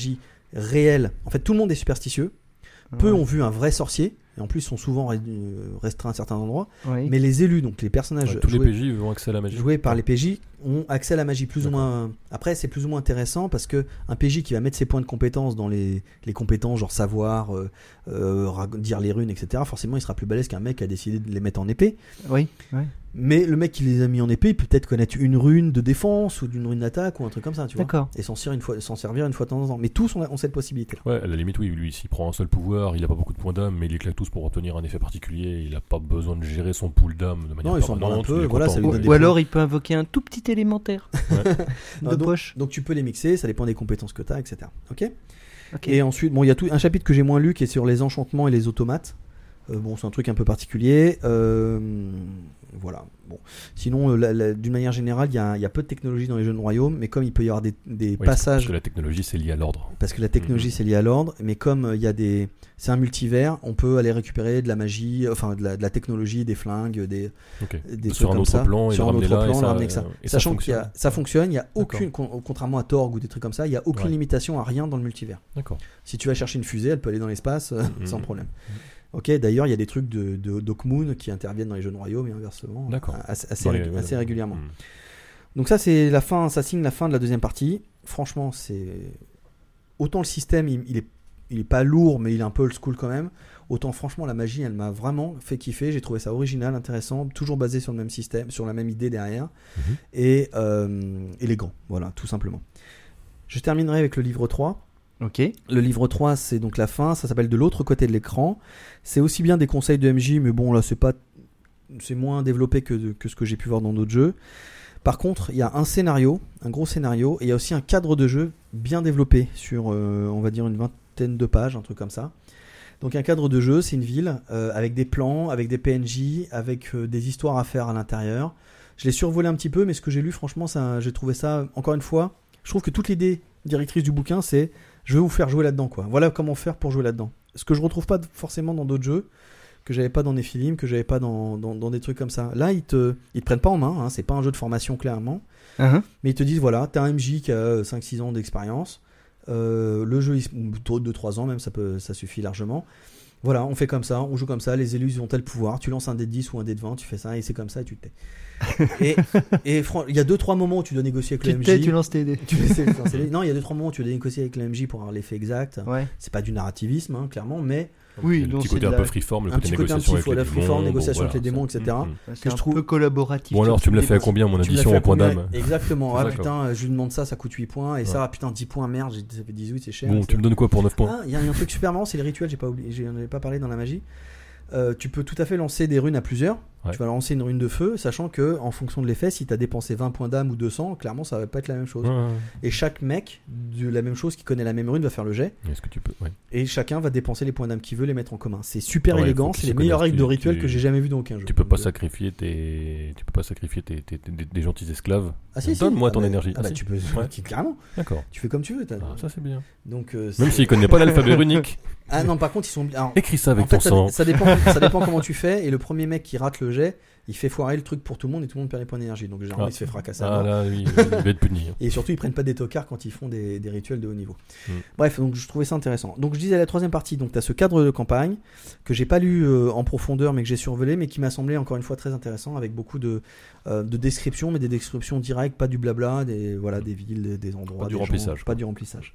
réel. En fait, tout le monde est superstitieux. Peu Ouais. ont vu un vrai sorcier. Et en plus, sont souvent re- restreints à certains endroits. Oui. Mais les élus, donc les personnages Ouais, tous les joués, P J ont accès à la magie. joués par les P J, ont accès à la magie plus ou D'accord. moins. Après, c'est plus ou moins intéressant parce que un P J qui va mettre ses points de compétence dans les, les compétences, genre savoir, euh, euh, ra- dire les runes, et cetera, forcément, il sera plus balèze qu'un mec qui a décidé de les mettre en épée. Oui. Oui. Mais le mec qui les a mis en épée, il peut peut-être connaître une rune de défense ou d'une rune d'attaque ou un truc comme ça, tu vois. D'accord. Et s'en servir une fois, s'en servir une fois de temps en temps. Mais tous ont, ont cette possibilité. Ouais, à la limite, oui, lui, s'il prend un seul pouvoir, il a pas beaucoup de points d'âme, mais il les claque tous pour obtenir un effet particulier. Il a pas besoin de gérer son pool d'âme de manière Non, il s'en permanente. branle un peu, il est voilà, content, ça lui quoi. donne des Ou points. alors il peut invoquer un tout petit élémentaire Non, de donc, poche. donc tu peux les mixer, ça dépend des compétences que tu as, et cetera. Ok. Ok. Et ensuite, bon, il y a tout un chapitre que j'ai moins lu qui est sur les enchantements et les automates. Euh, bon, c'est un truc un peu particulier. Euh, voilà. Bon. Sinon, euh, la- la- d'une manière générale, il y, a- il y a peu de technologie dans les jeux de royaume, mais comme il peut y avoir des, des Oui, passages, Parce que la technologie, c'est lié à l'ordre. parce que la technologie Mhm. c'est lié à l'ordre, mais comme euh, il y a des, c'est un multivers, on peut aller récupérer de la magie, enfin de la, de la technologie, des flingues, des, Ok. des Sur trucs un comme autre ça, plan, et sur le un ramener autre là, et plan, ça- le ramener que ça. et ça Sachant qu'il y a, fonctionne. ça fonctionne, il y a D'accord. aucune, con- contrairement à Torg ou des trucs comme ça, il y a aucune Ouais. limitation à rien dans le multivers. D'accord. Si tu vas chercher une fusée, elle peut aller dans l'espace euh, Mhm. sans problème. Ok, d'ailleurs, il y a des trucs de, de d'Hawkmoon qui interviennent dans les jeux de royaume et inversement, D'accord. euh, assez, assez, Dans les- rég- assez ouais, régulièrement. Hmm. Donc ça, c'est la fin, ça signe la fin de la deuxième partie. Franchement, c'est autant le système, il, il est, il est pas lourd, mais il est un peu old school quand même. Autant franchement, la magie, elle m'a vraiment fait kiffer. J'ai trouvé ça original, intéressant, toujours basé sur le même système, sur la même idée derrière, Mhm. et euh, élégant. Voilà, tout simplement. Je terminerai avec le livre trois. Ok. Le livre trois, c'est donc la fin, ça s'appelle De l'autre côté de l'écran. C'est aussi bien des conseils de M J, mais bon, là, c'est pas, c'est moins développé que, de- que ce que j'ai pu voir dans d'autres jeux. Par contre, il y a un scénario, un gros scénario, et il y a aussi un cadre de jeu bien développé sur, euh, on va dire, une vingtaine de pages, un truc comme ça. Donc un cadre de jeu, c'est une ville euh, avec des plans, avec des P N J, avec euh, des histoires à faire à l'intérieur. Je l'ai survolé un petit peu, mais ce que j'ai lu, franchement, ça, j'ai trouvé ça, encore une fois, je trouve que toute l'idée directrice du bouquin, c'est je vais vous faire jouer là-dedans, quoi. Voilà comment faire pour jouer là-dedans. Ce que je retrouve pas forcément dans d'autres jeux, que j'avais pas dans Nephilim, que j'avais pas dans, dans, dans des trucs comme ça. Là, ils te, ils te prennent pas en main, hein, c'est pas un jeu de formation clairement, Uh-huh. mais ils te disent voilà, t'as un M J qui a cinq six ans d'expérience, euh, le jeu, deux trois ans même, ça, peut, ça suffit largement. Voilà, on fait comme ça, on joue comme ça, les élus ils ont tel pouvoir, tu lances un dé de dix ou un dé de vingt, tu fais ça et c'est comme ça et tu te tais. et et fran- il y a deux trois moments où tu dois négocier avec Tu le te M tais, J. tu lances tes dés. Tu laisses les lancer les- non, il y a deux trois moments où tu dois négocier avec le M J pour avoir l'effet exact. Ouais. C'est pas du narrativisme, hein, clairement, mais Oui, Il y a le donc petit c'est côté de un la- peu freeform, le un côté petit côté un négociation petit avec peu les la démons. freeform, bon, négociation voilà, avec les démons, ça- et cetera. Mm, mm. C'est que un je trouve- peu collaboratif. Bon alors, sur tu me l'as des fait à bases. combien mon Tu me l'as addition fait en point combien d'âme? Exactement. Ah D'accord. putain, je lui demande ça, ça coûte huit points. Et ça, ah, putain, dix points, merde, j'ai- ça fait dix-huit, c'est cher. Bon, C'est- tu me donnes quoi pour neuf points? Ah, il y a un truc super marrant, c'est les rituels, j'ai pas oublié, j'en avais pas parlé dans la magie. Euh, tu peux tout à fait lancer des runes à plusieurs. Ouais. Tu vas lancer une rune de feu, sachant que en fonction de l'effet, si tu as dépensé vingt points d'âme ou deux cents, clairement ça va pas être la même chose. Ouais, ouais, ouais. Et chaque mec de la même chose qui connaît la même rune va faire le jet, Est-ce que tu peux? Ouais. et chacun va dépenser les points d'âme qu'il veut, les mettre en commun. C'est super Ouais, élégant, faut qu'ils c'est se les meilleures connaissent, règles de tu- rituel tu- que j'ai jamais vu dans aucun jeu. Tu peux pas Donc, euh, sacrifier tes, tu peux pas sacrifier tes, tes- tes- des, des gentils esclaves. Ah si, si. Donne-moi Ah ton bah- énergie. Ah bah Ah, si. tu peux, Ouais. carrément. D'accord. Tu fais comme tu veux. t'as- Ah, ça c'est bien. Donc euh, Même c'est- s'il connaît pas l'alphabet runique, Ah non, par contre ils sont. Alors, écris ça avec en fait, ton ça, sang. ça dépend, ça dépend comment tu fais. Et le premier mec qui rate le jet, il fait foirer le truc pour tout le monde et tout le monde perd les points d'énergie. Donc généralement Ah. il se fait fracasser. à Ah mort. là, oui, il va être puni. Et surtout, ils prennent pas des tocards quand ils font des, des rituels de haut niveau. Mm. Bref, donc je trouvais ça intéressant. Donc je disais la troisième partie, donc tu as ce cadre de campagne que j'ai pas lu euh, en profondeur mais que j'ai survolé, mais qui m'a semblé encore une fois très intéressant avec beaucoup de, euh, de descriptions, mais des descriptions directes, pas du blabla, des, voilà, des villes, des, des endroits. Pas du des gens, remplissage, pas quoi. du remplissage.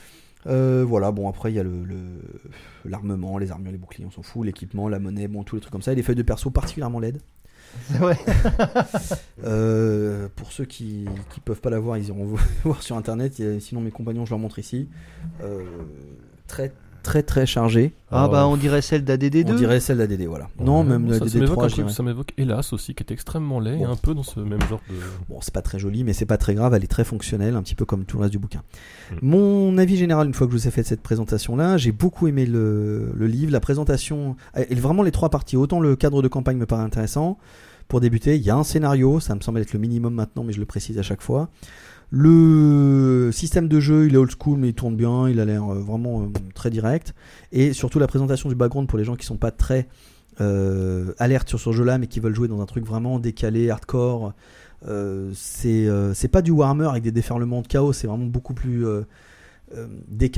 Euh, voilà, bon après il y a le, le- l'armement, les armures, les boucliers, on s'en fout, l'équipement, la monnaie, bon tous les trucs comme ça, et les feuilles de perso particulièrement laides. Ouais. Euh, pour ceux qui qui peuvent pas la voir, ils iront voir sur internet. Et sinon, mes compagnons, je leur montre ici. Euh, très très très chargé. Ah Alors, bah on dirait celle d'A D D deux. On dirait celle d'A D D, voilà. Non, Ouais, même ça, la ça D D m'évoque trois, un je truc- dirais. ça m'évoque Hélas aussi, qui est extrêmement laid, Bon. et un peu dans ce même genre de. Bon, c'est pas très joli, mais c'est pas très grave. Elle est très fonctionnelle, un petit peu comme tout le reste du bouquin. Mm. Mon avis général, une fois que je vous ai fait cette présentation-là, j'ai beaucoup aimé le, le livre, la présentation, et vraiment les trois parties. Autant le cadre de campagne me paraît intéressant. Pour débuter, il y a un scénario, ça me semble être le minimum maintenant, mais je le précise à chaque fois. Le système de jeu, il est old school, mais il tourne bien, il a l'air euh, vraiment euh, très direct. Et surtout la présentation du background pour les gens qui sont pas très euh, alertes sur ce jeu-là, mais qui veulent jouer dans un truc vraiment décalé, hardcore. Euh, c'est euh, c'est pas du Warhammer avec des déferlements de chaos, c'est vraiment beaucoup plus euh, euh, décadent.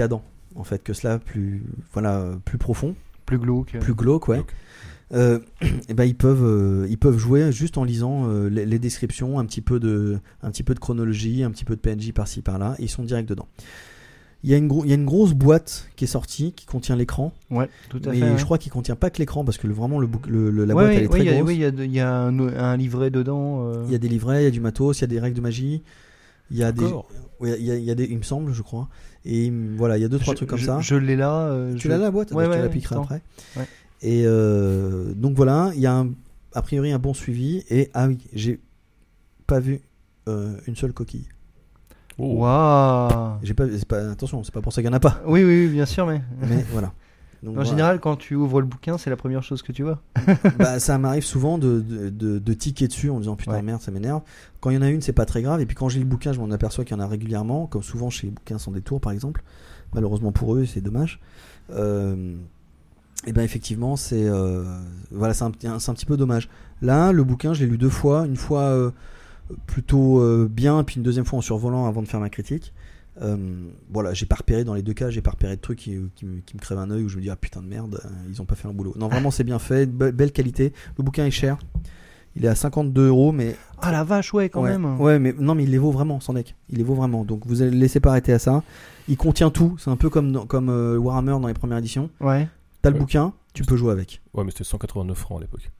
en fait que cela, plus voilà, plus profond, plus glauque, plus glauque, ouais. Glauque. Euh, et ben ils peuvent euh, ils peuvent jouer juste en lisant euh, les, les descriptions, un petit peu de un petit peu de chronologie, un petit peu de P N J par-ci par-là, et ils sont direct dedans. Il y a une gro- il y a une grosse boîte qui est sortie qui contient l'écran. Ouais, tout à mais fait. Mais je ouais. crois qu'il contient pas que l'écran parce que le, vraiment le, bou- le, le la ouais, boîte ouais, elle est ouais, très y a, grosse. Oui, il y a, il y a un, un livret dedans. Euh... Il y a des livrets, il y a du matos, il y a des règles de magie, il y a Encore. des ouais, il y a, il y a des il me semble, je crois. Et voilà, il y a deux trois je, trucs comme je, ça. Je l'ai là. Euh, tu je... l'as la boîte, ouais, je ouais, te la piquerai attends. après. Ouais. Et euh, donc voilà, il y a un, a priori un bon suivi. Et ah oui, j'ai pas vu euh, une seule coquille. Oh. Waouh. J'ai pas, c'est pas, attention, c'est pas pour ça qu'il y en a pas. Oui, oui, bien sûr, mais. Mais voilà. Donc, en voilà. général, quand tu ouvres le bouquin, c'est la première chose que tu vois. Bah, ça m'arrive souvent de, de, de, de tiquer dessus en disant putain ouais. merde, ça m'énerve. Quand il y en a une, c'est pas très grave. Et puis quand j'ai le bouquin, je m'en aperçois qu'il y en a régulièrement, comme souvent chez les bouquins sans détour par exemple. Malheureusement pour eux, c'est dommage. Euh, et ben effectivement, c'est euh, voilà, c'est un, c'est un petit peu dommage. Là, le bouquin, je l'ai lu deux fois, une fois euh, plutôt euh, bien, puis une deuxième fois en survolant avant de faire ma critique. Euh, voilà, j'ai pas repéré dans les deux cas, j'ai pas repéré de trucs qui, qui, me, qui me crèvent un œil où je me dis ah putain de merde, ils ont pas fait un boulot. Non, vraiment c'est bien fait, be- belle qualité. Le bouquin est cher, il est à cinquante-deux euros, mais ah la vache, ouais, quand ouais, même. Ouais, mais non, mais il les vaut vraiment, sans deck. Il les vaut vraiment. Donc vous allez laisser pas arrêter à ça. Il contient tout. C'est un peu comme dans, comme euh, Warhammer dans les premières éditions. Ouais. T'as le ouais. bouquin, tu peux jouer avec. Ouais, mais c'était cent quatre-vingt-neuf francs à l'époque.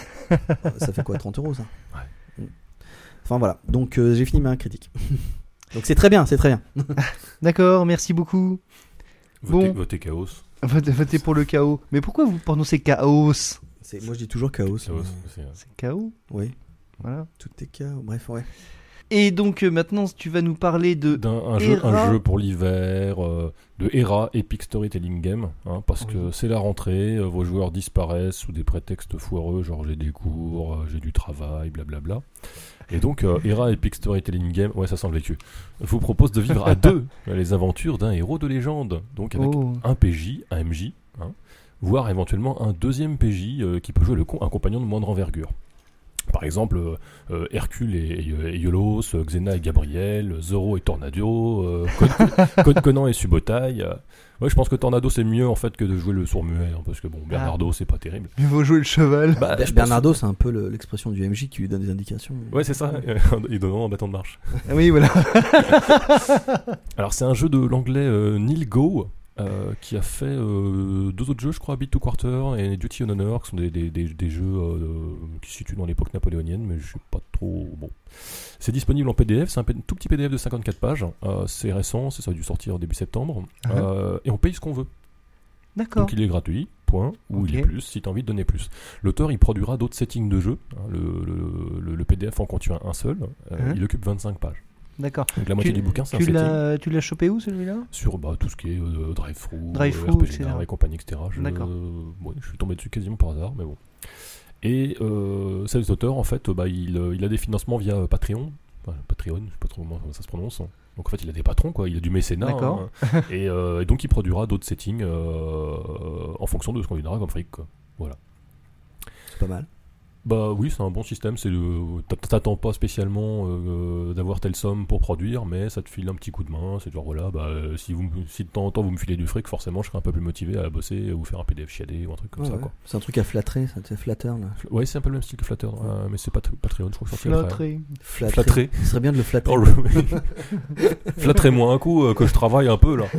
Ça fait quoi, trente euros ça? Ouais. Enfin voilà. Donc euh, j'ai fini ma critique. Donc c'est très bien, c'est très bien. D'accord, merci beaucoup. Votez, bon. votez Chaos. Votez, votez pour le chaos. Mais pourquoi vous prononcez chaos? C'est, moi je dis toujours chaos. Chaos mais... c'est, c'est chaos. Oui. Voilà. Tout est chaos. Bref, ouais. Et donc euh, maintenant tu vas nous parler de d'un un jeu, un jeu pour l'hiver, euh, de Era Epic Storytelling Game, hein, parce oui. que c'est la rentrée, euh, vos joueurs disparaissent sous des prétextes foireux, genre j'ai des cours, euh, j'ai du travail, blablabla. Et donc euh, Era Epic Storytelling Game, ouais ça sent le vécu, vous propose de vivre à deux les aventures d'un héros de légende, donc avec oh. un P J, un M J, hein, voire éventuellement un deuxième P J euh, qui peut jouer le con- un compagnon de moindre envergure. Par exemple, euh, Hercule et, et, et Iolos, Xena et Gabriel, Zoro et Tornado, euh, Code Conan et Subotai. Euh. Ouais, je pense que Tornado c'est mieux en fait que de jouer le sourd muet, hein, parce que bon, Bernardo ah. c'est pas terrible. Il faut jouer le cheval. Bah, Bernardo pense... c'est un peu le, l'expression du M J qui lui donne des indications. Ouais, c'est ça, il donne un bâton de marche. Oui, voilà. Alors, c'est un jeu de l'anglais euh, Neil Gow. Euh, qui a fait euh, deux autres jeux, je crois, Beat to Quarter et Duty on Honor, qui sont des, des, des, des jeux euh, qui se situent dans l'époque napoléonienne, mais je sais pas trop. Bon, c'est disponible en P D F, c'est un tout petit P D F de cinquante-quatre pages. Euh, c'est récent, ça a dû sortir début septembre, uh-huh. euh, et on paye ce qu'on veut. D'accord. Donc il est gratuit, point, ou okay. il est plus si tu as envie de donner plus. L'auteur il produira d'autres settings de jeu. Hein, le, le, le, le P D F en contient un seul, euh, uh-huh. il occupe vingt-cinq pages. D'accord. Donc la moitié tu, des bouquins, c'est tu un setting. L'as, tu l'as chopé où celui-là? Sur bah, tout ce qui est euh, Drive-Thru, Drive-Thru, R P G et compagnie, et cetera. Je, D'accord. Euh, ouais, je suis tombé dessus quasiment par hasard, mais bon. Et euh, cet auteur, en fait, bah, il, il a des financements via euh, Patreon. Enfin, Patreon, je sais pas trop comment ça se prononce. Hein. Donc en fait, il a des patrons, quoi. Il a du mécénat. D'accord. Hein, et, euh, et donc il produira d'autres settings euh, en fonction de ce qu'on lui donnera comme fric, quoi. Voilà. C'est pas mal. Bah oui, c'est un bon système. C'est le... T'attends pas spécialement euh, d'avoir telle somme pour produire, mais ça te file un petit coup de main. C'est genre voilà, bah, euh, si, vous, si de temps en temps vous me filez du fric, forcément je serai un peu plus motivé à bosser ou faire un P D F chiadé ou un truc comme ouais, ça. Ouais. Quoi. C'est un truc à flatter, ça te fait flatter là. Ouais, c'est un peu le même style que Flatter, ouais. euh, mais c'est pas t- Patreon, je crois que c'est Flatterer. Flatterer. Flatterer. Ce serait bien de le flatter. Oh, le... Flatterer-moi un coup, euh, que je travaille un peu là.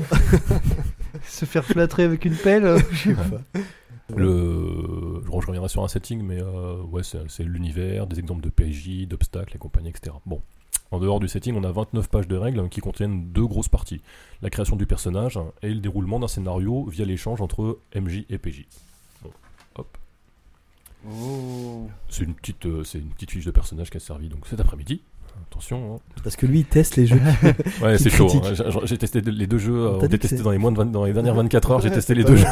Se faire flatterer avec une pelle, je sais pas. Le... Je reviendrai sur un setting, mais euh, ouais, c'est, c'est l'univers, des exemples de P N J, d'obstacles et compagnie, et cetera. Bon, en dehors du setting, on a vingt-neuf pages de règles qui contiennent deux grosses parties. La création du personnage et le déroulement d'un scénario via l'échange entre M J et P J. Bon, hop. Oh. C'est une petite, euh, c'est une petite fiche de personnage qui a servi donc cet après-midi. Attention. Hein. Parce que lui il teste les jeux. Ouais, c'est chaud. Hein. J'ai, j'ai testé les deux jeux. On a testé dans les, moins de vingt, dans les dernières vingt-quatre heures. J'ai testé les deux jeux.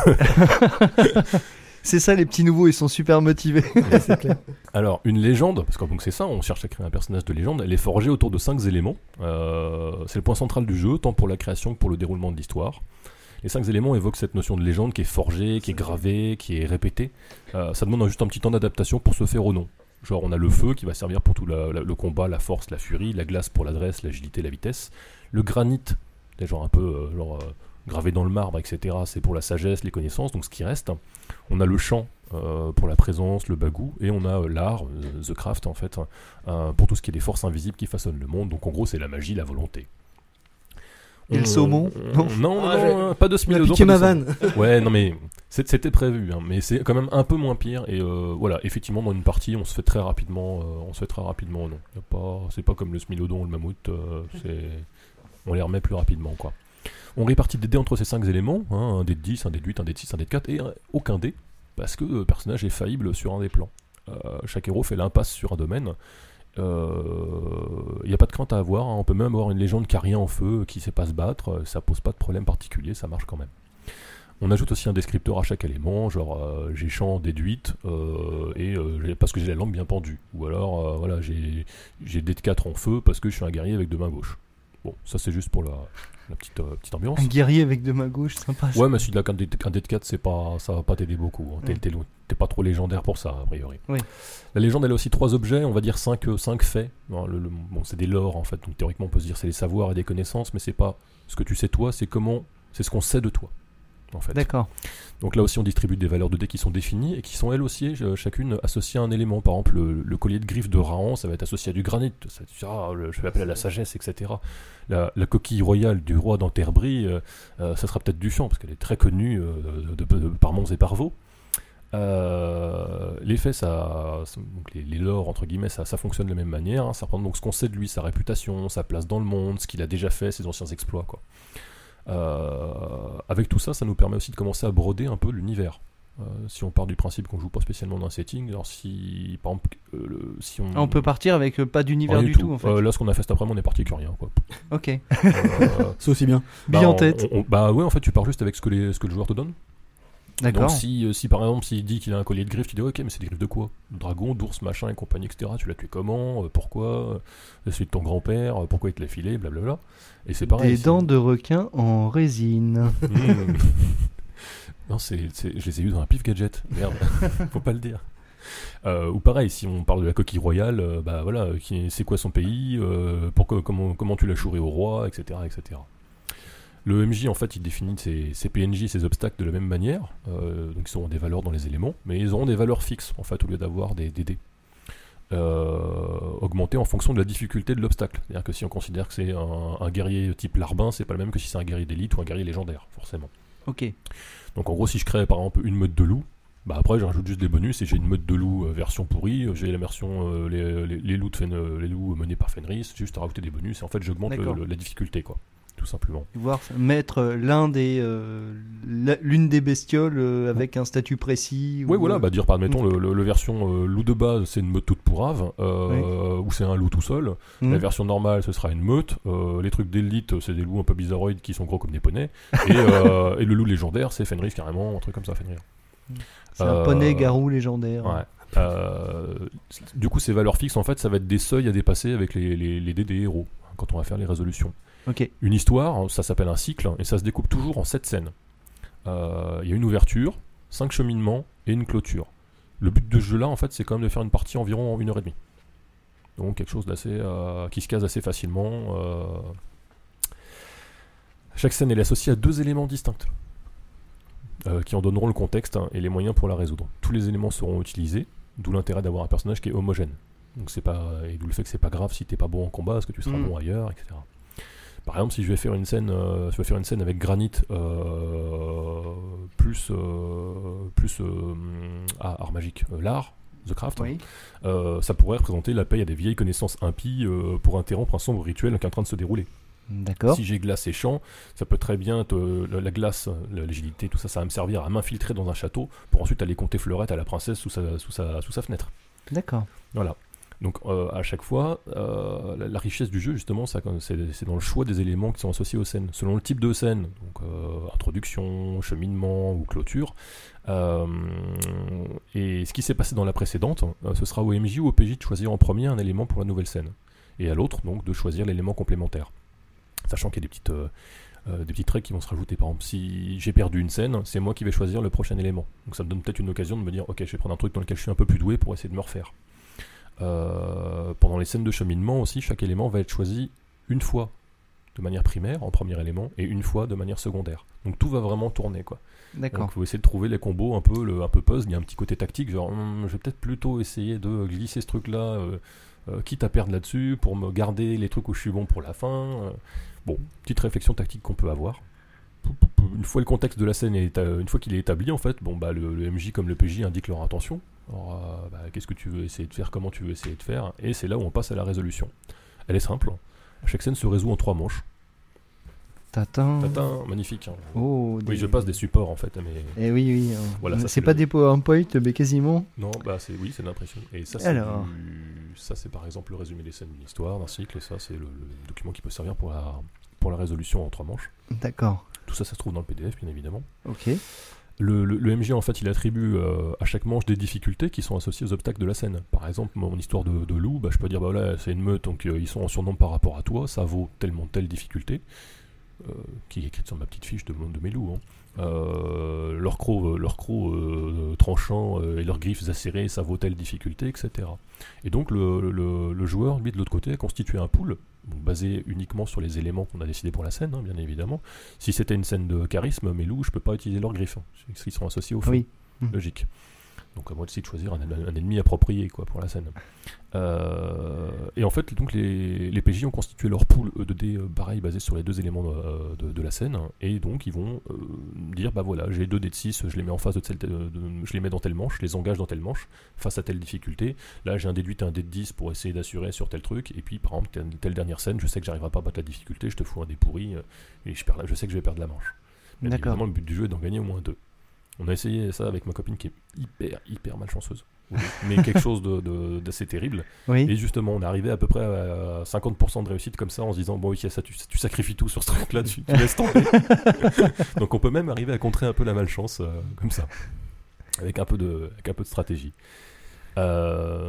C'est ça, les petits nouveaux, ils sont super motivés. Ouais, c'est clair. Alors, une légende, parce que donc c'est ça, on cherche à créer un personnage de légende. Elle est forgée autour de cinq éléments. Euh, c'est le point central du jeu, tant pour la création que pour le déroulement de l'histoire. Les cinq éléments évoquent cette notion de légende qui est forgée, qui est gravée, qui est répétée. Euh, ça demande juste un petit temps d'adaptation pour se faire au nom. Genre on a le feu qui va servir pour tout la, la, le combat, la force, la furie, la glace pour l'adresse, l'agilité, la vitesse. Le granit, c'est genre un peu euh, genre, euh, gravé dans le marbre, et cetera, c'est pour la sagesse, les connaissances, donc ce qui reste. On a le chant euh, pour la présence, le bagou, et on a euh, l'art, euh, the craft en fait, euh, pour tout ce qui est des forces invisibles qui façonnent le monde. Donc en gros, c'est la magie, la volonté. Et on, le saumon on, on, Non, non, ah, non, pas de Smilodon. piqué ma vanne. Ouais, non mais c'est, c'était prévu, hein, mais c'est quand même un peu moins pire. Et euh, voilà, effectivement, dans une partie, on se fait très rapidement, euh, on se fait très rapidement, non. Y a pas, c'est pas comme le Smilodon ou le mammouth, euh, c'est, on les remet plus rapidement, quoi. On répartit des dés entre ces cinq éléments, hein, un dé de dix, un dé de huit, un dé de six, un dé de quatre, et euh, aucun dé, parce que le personnage est faillible sur un des plans. Euh, chaque héros fait l'impasse sur un domaine. Il euh, n'y a pas de crainte à avoir, hein. On peut même avoir une légende qui a rien en feu, qui sait pas se battre, ça pose pas de problème particulier, ça marche quand même. On ajoute aussi un descripteur à chaque élément, genre euh, j'ai champ déduite, euh, et euh, j'ai, parce que j'ai la lampe bien pendue. Ou alors, euh, voilà, j'ai, j'ai dé de quatre en feu parce que je suis un guerrier avec deux mains gauches. Bon, ça c'est juste pour la, la petite, euh, petite ambiance. Un guerrier avec deux mains gauches, sympa. Ça. Ouais, mais si tu n'as qu'un dé de quatre, c'est pas, ça va pas t'aider beaucoup. Hein. T'es, Ouais. t'es, t'es pas trop légendaire pour ça, a priori. Oui. La légende, elle a aussi trois objets, on va dire cinq, euh, cinq faits. Non, le, le, bon, c'est des lores en fait, donc théoriquement on peut se dire c'est des savoirs et des connaissances, mais c'est pas ce que tu sais toi, c'est comment, c'est ce qu'on sait de toi. En fait. D'accord. Donc là aussi on distribue des valeurs de dés qui sont définies et qui sont elles aussi euh, chacune associées à un élément. Par exemple le, le collier de griffe de Rahan, ça va être associé à du granit, ça, ah, le, je vais appeler à la sagesse, et cetera. La, la coquille royale du roi d'Anterbrie, euh, euh, ça sera peut-être du champ parce qu'elle est très connue euh, de, de, de, par Mons et par Vaux. Euh, les faits, ça, donc les, les lores entre guillemets, ça, ça fonctionne de la même manière. Hein, ça reprend donc ce qu'on sait de lui, sa réputation, sa place dans le monde, ce qu'il a déjà fait, ses anciens exploits, quoi. Euh, avec tout ça, ça nous permet aussi de commencer à broder un peu l'univers. Euh, si on part du principe qu'on joue pas spécialement dans un setting, alors si par exemple, euh, le, si on... Ah, on peut partir avec euh, pas d'univers rien du tout, en fait. Euh, là, ce qu'on a fait cet après-midi, on est parti que rien, quoi. Ok. Euh, C'est aussi bien. bah, Bien en on- tête. on- bah ouais, en fait, tu pars juste avec ce que, les, ce que le joueur te donne. D'accord. Donc si, euh, si par exemple s'il dit qu'il a un collier de griffes, tu dis ok mais c'est des griffes de quoi? Dragon, d'ours, machin et compagnie, et cetera. Tu l'as tué comment? Euh, Pourquoi? euh, Celui de ton grand-père? euh, Pourquoi il te l'a filé? Blablabla. Et c'est pareil. Des c'est- dents de requin en résine. Mmh. Non, c'est, c'est- je les ai eu dans un pif gadget. Merde, faut pas le dire. Euh, ou pareil, si on parle de la coquille royale, euh, bah voilà, euh, qui, c'est quoi son pays, euh, pourquoi, comment, comment tu l'as chouré au roi, et cetera, et cetera. Le M J en fait il définit ses, ses P N J, ses obstacles de la même manière, euh, donc ils auront des valeurs dans les éléments, mais ils auront des valeurs fixes en fait au lieu d'avoir des, des dés. Euh, augmentées en fonction de la difficulté de l'obstacle. C'est-à-dire que si on considère que c'est un, un guerrier type larbin, c'est pas le même que si c'est un guerrier d'élite ou un guerrier légendaire, forcément. Ok. Donc en gros si je crée par exemple une meute de loups, bah après je rajoute juste des bonus et j'ai une meute de loups euh, version pourrie, j'ai la version euh, les, les, les loups de Fen- euh, les loups menés par Fenris, juste à rajouter des bonus et en fait j'augmente le- D'accord. le- la difficulté quoi, tout simplement. Voir mettre euh, l'un des euh, la- l'une des bestioles euh, avec un statut précis. Oui ou, voilà, euh, bah dire par admettons le, le, le version euh, loup de base c'est une meute toute pourrave, euh, ou c'est un loup tout seul. hmm. La version normale ce sera une meute, euh, les trucs d'élite c'est des loups un peu bizarroïdes qui sont gros comme des poneys, et, euh, et le loup légendaire c'est Fenris carrément, un truc comme ça, Fenrir. C'est un Euh, poney garou légendaire. Ouais. Euh, du coup, ces valeurs fixes, en fait, ça va être des seuils à dépasser avec les, les, les dés des héros, hein, quand on va faire les résolutions. Ok. Une histoire, ça s'appelle un cycle, et ça se découpe toujours en sept scènes. Euh, Il y a une ouverture, cinq cheminements et une clôture. Le but de ce jeu-là, en fait, c'est quand même de faire une partie environ en une heure et demie. Donc quelque chose d'assez euh, qui se case assez facilement. Euh... Chaque scène elle est associée à deux éléments distincts. Euh, qui en donneront le contexte hein, et les moyens pour la résoudre. Tous les éléments seront utilisés, d'où l'intérêt d'avoir un personnage qui est homogène. Donc c'est pas, et d'où le fait que c'est pas grave si t'es pas bon en combat, parce que tu seras Mm. bon ailleurs, et cetera. Par exemple, si je vais faire une scène, euh, je vais faire une scène avec Granit euh, plus euh, plus euh, ah, art magique, euh, l'art, The Craft, Oui. euh, ça pourrait représenter la paye à des vieilles connaissances impies euh, pour interrompre un sombre rituel qui est en train de se dérouler. D'accord. Si j'ai glace et champ, ça peut très bien te, la, la glace, la l'agilité, tout ça, ça va me servir à m'infiltrer dans un château pour ensuite aller compter fleurette à la princesse sous sa, sous sa, sous sa fenêtre. D'accord. Voilà. Donc euh, à chaque fois, euh, la, la richesse du jeu justement, ça, c'est, c'est dans le choix des éléments qui sont associés aux scènes. Selon le type de scène, donc euh, introduction, cheminement ou clôture. Euh, et ce qui s'est passé dans la précédente, euh, ce sera au M J ou au P J de choisir en premier un élément pour la nouvelle scène, et à l'autre donc de choisir l'élément complémentaire. Sachant qu'il y a des petites, euh, euh, des petites règles qui vont se rajouter. Par exemple, si j'ai perdu une scène, c'est moi qui vais choisir le prochain élément. Donc ça me donne peut-être une occasion de me dire, ok, je vais prendre un truc dans lequel je suis un peu plus doué pour essayer de me refaire. Euh, pendant les scènes de cheminement aussi, chaque élément va être choisi une fois de manière primaire, en premier élément, et une fois de manière secondaire. Donc tout va vraiment tourner, quoi. D'accord. Donc il faut essayer de trouver les combos un peu, le, un peu puzzle, il y a un petit côté tactique, genre hum, je vais peut-être plutôt essayer de glisser ce truc-là, euh, euh, quitte à perdre là-dessus, pour me garder les trucs où je suis bon pour la fin. Euh, bon, petite réflexion tactique qu'on peut avoir. Une fois le contexte de la scène est, une fois qu'il est établi, en fait, bon bah le, le M J comme le P J indiquent leur intention. Alors, euh, bah, qu'est-ce que tu veux essayer de faire, comment tu veux essayer de faire, et c'est là où on passe à la résolution. Elle est simple. Chaque scène se résout en trois manches. Tatin. Tatin, magnifique. Hein. Oh, oui, des... je passe des supports en fait, mais. Eh oui, oui. Hein. Voilà, ça, c'est, c'est pas le... des PowerPoint, mais quasiment. Non, bah c'est oui, c'est de l'impression. Et ça, c'est Alors. du... ça, c'est par exemple le résumé des scènes d'une histoire, d'un cycle, et ça, c'est le, le document qui peut servir pour la pour la résolution en trois manches. D'accord. Tout ça, ça se trouve dans le P D F, bien évidemment. Ok. Le, le, le M J, en fait, il attribue euh, à chaque manche des difficultés qui sont associées aux obstacles de la scène. Par exemple, mon histoire de, de loup, bah, je peux dire, bah voilà, c'est une meute, donc euh, ils sont en surnombre par rapport à toi, ça vaut tellement telle difficulté, euh, qui est écrite sur ma petite fiche de, de mes loups. Hein. Euh, leur croc, leur croc euh, tranchant euh, et leurs griffes acérées, ça vaut telle difficulté, et cetera. Et donc, le, le, le joueur, lui, de l'autre côté, a constitué un pool, donc basé uniquement sur les éléments qu'on a décidés pour la scène, hein, bien évidemment. Si c'était une scène de charisme, mes loups, je peux pas utiliser leurs griffes, hein, parce qu'ils sont associés au feu. Oui. Logique. Donc à moi aussi de choisir un, un ennemi approprié, quoi, pour la scène. Euh, et en fait, donc les, les P J ont constitué leur pool de dés euh, pareil basé sur les deux éléments de, de, de la scène, hein, et donc ils vont euh, dire bah voilà, j'ai deux dés de six, je les mets en face de, telle, de, de je les mets dans telle manche, je les engage dans telle manche face à telle difficulté. Là j'ai un dé de huit et un dé de dix pour essayer d'assurer sur tel truc, et puis par exemple telle, telle dernière scène, je sais que j'arriverai pas à battre la difficulté, je te fous un dé pourri euh, et je, perds, je sais que je vais perdre la manche. Mais évidemment le but du jeu est d'en gagner au moins deux. On a essayé ça avec ma copine qui est hyper, hyper malchanceuse. Mais quelque chose de, de, d'assez terrible. Oui. Et justement, on est arrivé à peu près à cinquante pour cent de réussite comme ça en se disant bon, ok, ça, tu, tu sacrifies tout sur ce truc-là, tu, tu laisses tomber. Donc on peut même arriver à contrer un peu la malchance euh, comme ça. Avec un peu de, avec un peu de stratégie. Euh...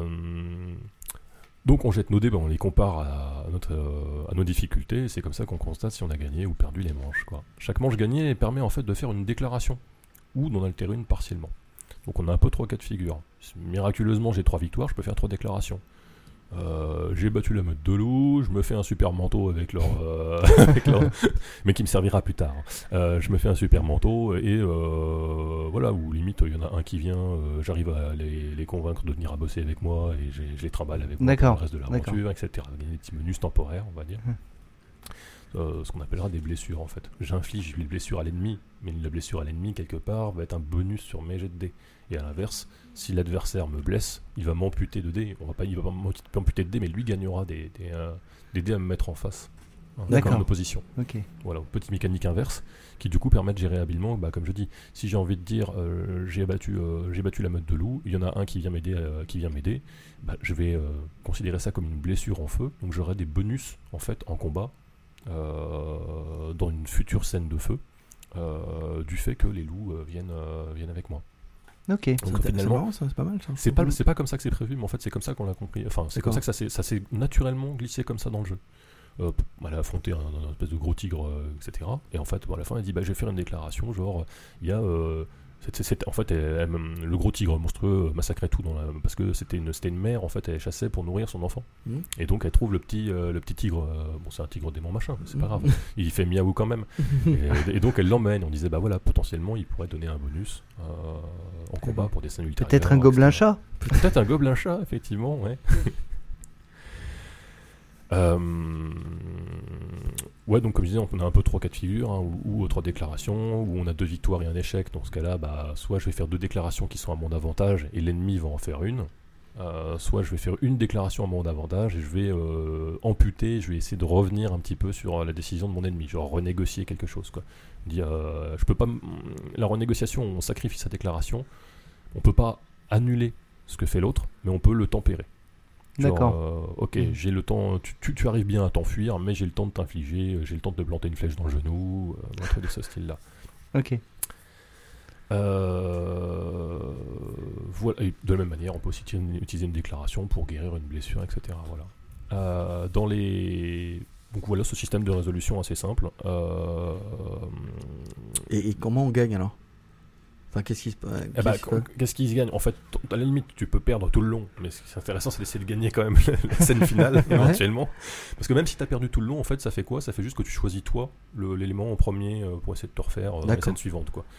Donc on jette nos dés, ben on les compare à, notre, euh, à nos difficultés, et c'est comme ça qu'on constate si on a gagné ou perdu les manches, quoi. Chaque manche gagnée permet en fait de faire une déclaration, ou d'en altérer une partiellement. Donc on a un peu trois cas de figure. Miraculeusement j'ai trois victoires, je peux faire trois déclarations. Euh, j'ai battu la meute de loup, je me fais un super manteau avec leur, euh, avec leur mais qui me servira plus tard. Euh, je me fais un super manteau et euh, voilà, ou limite il y en a un qui vient, euh, j'arrive à les, les convaincre de venir à bosser avec moi et je les trimballe avec moi pour le reste de l'aventure, et cetera. Des petits bonus temporaires, on va dire. Hum. Euh, ce qu'on appellera des blessures en fait. J'inflige une blessure à l'ennemi, mais la blessure à l'ennemi quelque part va être un bonus sur mes jets de dés. Et à l'inverse, si l'adversaire me blesse, il va m'amputer de dés. On va pas, il va pas m'amputer de dés, mais lui gagnera des, des, euh, des dés à me mettre en face. Hein, d'accord. En opposition. Okay. Voilà, petite mécanique inverse qui du coup permet de gérer habilement. Bah, comme je dis, si j'ai envie de dire euh, j'ai battu, euh, j'ai battu la meute de loup, il y en a un qui vient m'aider, euh, qui vient m'aider. Bah, je vais euh, considérer ça comme une blessure en feu. Donc j'aurai des bonus en fait en combat. Euh, dans une future scène de feu euh, du fait que les loups euh, viennent, euh, viennent avec moi. Ok. Donc c'est, finalement, c'est, marrant, ça, c'est pas mal ça. C'est pas, c'est pas comme ça que c'est prévu, mais en fait c'est comme ça qu'on l'a compris. Enfin, c'est D'accord. comme ça que ça s'est, ça s'est naturellement glissé comme ça dans le jeu. Euh, elle a affronté un, un espèce de gros tigre, euh, et cetera. Et en fait, bon, à la fin, elle dit bah, je vais faire une déclaration, genre, il y a. Euh, C'est, c'est, en fait, elle, elle, le gros tigre monstrueux massacrait tout dans la, parce que c'était une, c'était une mère en fait, elle chassait pour nourrir son enfant. Mmh. Et donc elle trouve le petit, euh, le petit tigre. Euh, bon, c'est un tigre démon machin, mais c'est mmh. pas grave. Il fait miaou quand même. et, et donc elle l'emmène. On disait bah voilà, potentiellement il pourrait donner un bonus euh, en combat pour des scènes ultérieures. Peut-être un gobelin chat. Peut-être un gobelin chat, effectivement, ouais. Euh, ouais, donc comme je disais, on a un peu trois cas de figure, hein, ou, ou trois déclarations, où on a deux victoires et un échec. Dans ce cas-là, bah, soit je vais faire deux déclarations qui sont à mon avantage et l'ennemi va en faire une, euh, soit je vais faire une déclaration à mon avantage et je vais euh, amputer, je vais essayer de revenir un petit peu sur la décision de mon ennemi, genre renégocier quelque chose, quoi. Dire, euh, je peux pas, m- la renégociation, on sacrifie sa déclaration, on peut pas annuler ce que fait l'autre, mais on peut le tempérer. Genre, D'accord. Euh, ok, mmh. j'ai le temps. Tu, tu, tu arrives bien à t'enfuir, mais j'ai le temps de t'infliger. J'ai le temps de te planter une flèche dans le genou, euh, un truc de ce style-là. Ok. Euh, voilà. Et de la même manière, on peut aussi utiliser une déclaration pour guérir une blessure, et cetera. Voilà. Euh, dans les donc voilà ce système de résolution assez simple. Euh... Et, et comment on gagne alors ? Enfin, qu'est-ce qui se passe Eh bah, qu'est-ce qui se gagne? En fait, à la limite, tu peux perdre tout le long, mais ce qui est intéressant, c'est d'essayer de gagner quand même la scène finale, éventuellement. Parce que même si tu as perdu tout le long, en fait, ça fait quoi? Ça fait juste que tu choisis toi le, l'élément en premier euh, pour essayer de te refaire euh, dans la scène suivante, quoi.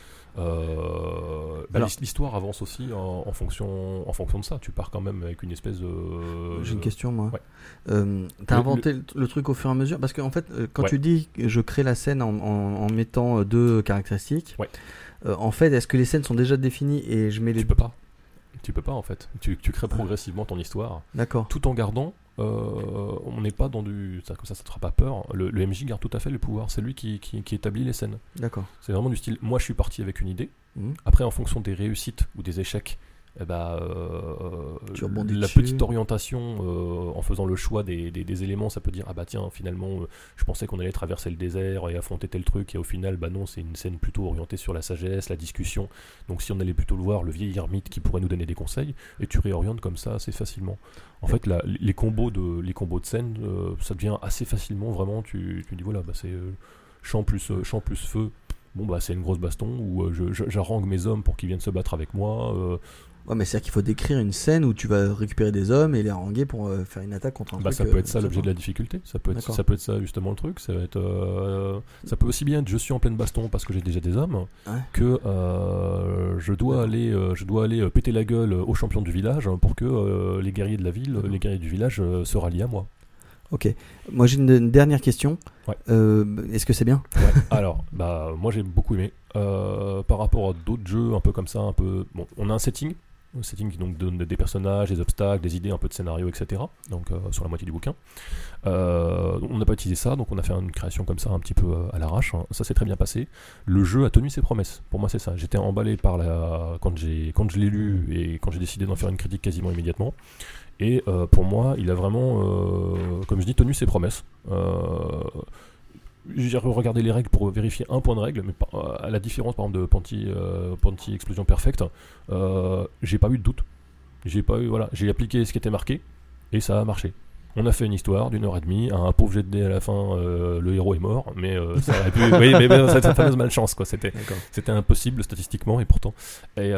Euh, bah, Alors, l'histoire avance aussi en, en, fonction, en fonction de ça. Tu pars quand même avec une espèce de. J'ai une question, moi. Ouais. Euh, t'as le, inventé le... le truc au fur et à mesure? Parce qu'en fait, quand ouais. tu dis que je crée la scène en, en, en mettant deux caractéristiques, ouais. euh, en fait, est-ce que les scènes sont déjà définies et je mets les. Tu peux pas. Tu peux pas en fait. Tu, tu crées progressivement ton histoire. D'accord. Tout en gardant. Euh, on n'est pas dans du. Ça, comme ça, ça te fera pas peur. Le, le M J garde tout à fait le pouvoir. C'est lui qui, qui, qui établit les scènes. D'accord. C'est vraiment du style. Moi, je suis parti avec une idée. Mmh. Après, en fonction des réussites ou des échecs, eh ben, euh, tu rebondis la dessus. petite orientation euh, en faisant le choix des, des, des éléments, ça peut dire ah bah tiens finalement euh, je pensais qu'on allait traverser le désert et affronter tel truc et au final bah non, c'est une scène plutôt orientée sur la sagesse, la discussion. Donc si on allait plutôt le voir, le vieil ermite qui pourrait nous donner des conseils, et tu réorientes comme ça assez facilement. En fait la, les combos de les combos de scènes, euh, ça devient assez facilement vraiment. Tu, tu dis voilà bah c'est euh, champ plus euh, champ plus feu. Bon bah c'est une grosse baston où euh, je, je, j'arrange mes hommes pour qu'ils viennent se battre avec moi. Euh, Ouais, mais c'est-à-dire qu'il faut décrire une scène où tu vas récupérer des hommes et les haranguer pour euh, faire une attaque contre un bah truc. Ça peut euh, être ça l'objet de la difficulté. Ça peut être, ça peut être ça justement le truc. Ça, va être, euh, ça peut aussi bien être je suis en pleine baston parce que j'ai déjà des hommes, ouais. que euh, je dois aller, euh, je dois aller péter la gueule aux champions du village pour que euh, les guerriers de la ville, les guerriers du village euh, se rallient à moi. Ok. Moi j'ai une, une dernière question. Ouais. Euh, est-ce que c'est bien? Ouais. Alors, bah moi j'ai beaucoup aimé. Euh, par rapport à d'autres jeux un peu comme ça, un peu. Bon, on a un setting. Un setting qui donc donne des personnages, des obstacles, des idées, un peu de scénario, et cetera. Donc euh, sur la moitié du bouquin. Euh, on n'a pas utilisé ça, donc on a fait une création comme ça un petit peu euh, à l'arrache. Hein. Ça s'est très bien passé. Le jeu a tenu ses promesses. Pour moi c'est ça. J'étais emballé par la quand j'ai quand je l'ai lu et quand j'ai décidé d'en faire une critique quasiment immédiatement. Et euh, pour moi, il a vraiment, euh, comme je dis, tenu ses promesses. Euh, J'ai regardé les règles pour vérifier un point de règle, mais par, à la différence par exemple de Panty, euh, Panty Explosion Perfect, euh, j'ai pas eu de doute. J'ai pas eu, voilà, j'ai appliqué ce qui était marqué et ça a marché. On a fait une histoire d'une heure et demie, un pauvre jet de dés à la fin, euh, le héros est mort, mais euh, ça aurait pu. Oui, mais, mais cette fameuse malchance, quoi. C'était, c'était impossible statistiquement et pourtant. Et,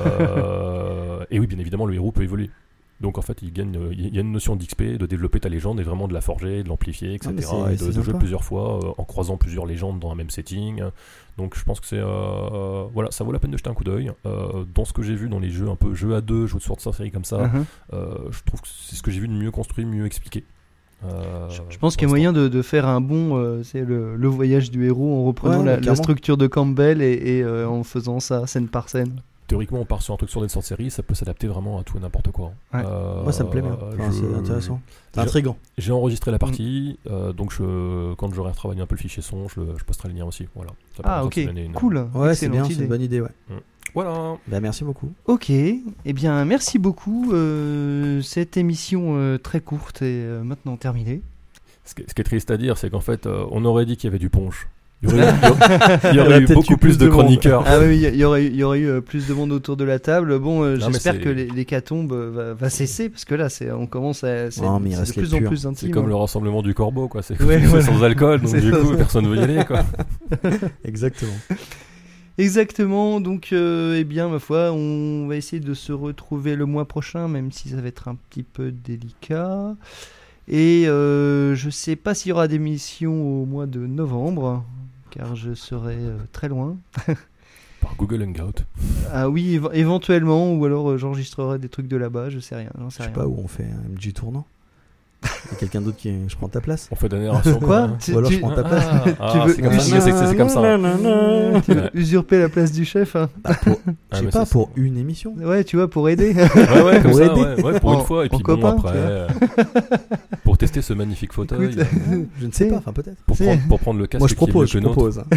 euh, et oui, bien évidemment, le héros peut évoluer. Donc en fait, il gagne, il y a une notion d'X P, de développer ta légende et vraiment de la forger, de l'amplifier, et cetera. Ah, et de, de jouer plusieurs fois euh, en croisant plusieurs légendes dans un même setting. Donc je pense que c'est euh, voilà, ça vaut la peine de jeter un coup d'œil. Euh, dans ce que j'ai vu dans les jeux un peu jeux à deux, jeux de Sword Sorcery comme ça, uh-huh. euh, je trouve que c'est ce que j'ai vu de mieux construit, mieux expliqué. Euh, je, je pense qu'il y a moyen de, de faire un bon, euh, c'est le, le voyage du héros en reprenant ouais, la, la structure de Campbell et, et euh, en faisant ça scène par scène. Théoriquement, on part sur un truc sur des sorceries, ça peut s'adapter vraiment à tout et n'importe quoi. Ouais. Euh, Moi, ça me plaît bien. Enfin, je... C'est intéressant. C'est intriguant. J'ai enregistré la partie, mmh. euh, donc je, quand j'aurai retravaillé un peu le fichier son, je, je posterai le lien aussi. Voilà. Ça ah, ok. Une... Cool. Ouais, c'est bien, idée. C'est une bonne idée, ouais. Mmh. Voilà. Bah, merci beaucoup. Ok. Eh bien, merci beaucoup. Euh, cette émission euh, très courte est euh, maintenant terminée. Ce qui, est, ce qui est triste à dire, c'est qu'en fait, euh, on aurait dit qu'il y avait du punch. Il y aurait, il y aurait eu beaucoup plus de, de chroniqueurs. Ah oui, il y aurait, il y aurait eu euh, plus de monde autour de la table. Bon, euh, non, j'espère que l'hécatombe va, va cesser parce que là, c'est, on commence à. C'est, non, mais c'est de plus en plus intime. C'est comme le rassemblement du corbeau, quoi. C'est, ouais, voilà. C'est sans alcool, donc du coup, personne ne veut y aller, quoi. Exactement. Exactement. Donc, euh, eh bien, ma foi, on va essayer de se retrouver le mois prochain, même si ça va être un petit peu délicat. Et euh, je sais pas s'il y aura des missions au mois de novembre, car je serai euh, très loin. Par Google Hangout. Ah oui, éve- éventuellement, ou alors euh, j'enregistrerai des trucs de là-bas, je sais rien. J'en sais je sais rien. pas où on fait un M J tournant. Il y a quelqu'un d'autre qui. Je prends ta place. On fait de la narration. Quoi hein. tu, Ou alors tu... je prends ta place. Ah, tu ah, veux c'est comme ça. C'est, c'est, c'est comme ça. Tu veux usurper la place du chef hein. Bah, pour, je sais ah, pas, pour une émission. Ouais, tu vois, pour aider. Ouais, ouais, comme pour ça, aider. Ouais, ouais, pour en, une fois. Et puis copain, bon, après. Euh, pour tester ce magnifique fauteuil. Écoute, euh, je ne sais pas, enfin peut-être. Pour prendre, pour prendre le casque. Moi je propose, qui est je mieux que propose. notre.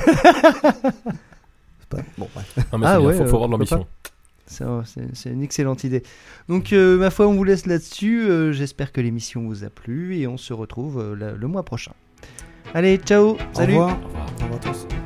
C'est pas... Bon, ouais. Ah, mais ah c'est ouais, bien, faut, faut avoir de l'ambition. C'est, c'est, c'est une excellente idée. Donc, euh, ma foi, on vous laisse là-dessus. Euh, j'espère que l'émission vous a plu et on se retrouve euh, la, le mois prochain. Allez, ciao, salut. Au revoir. Au revoir, Au revoir tous.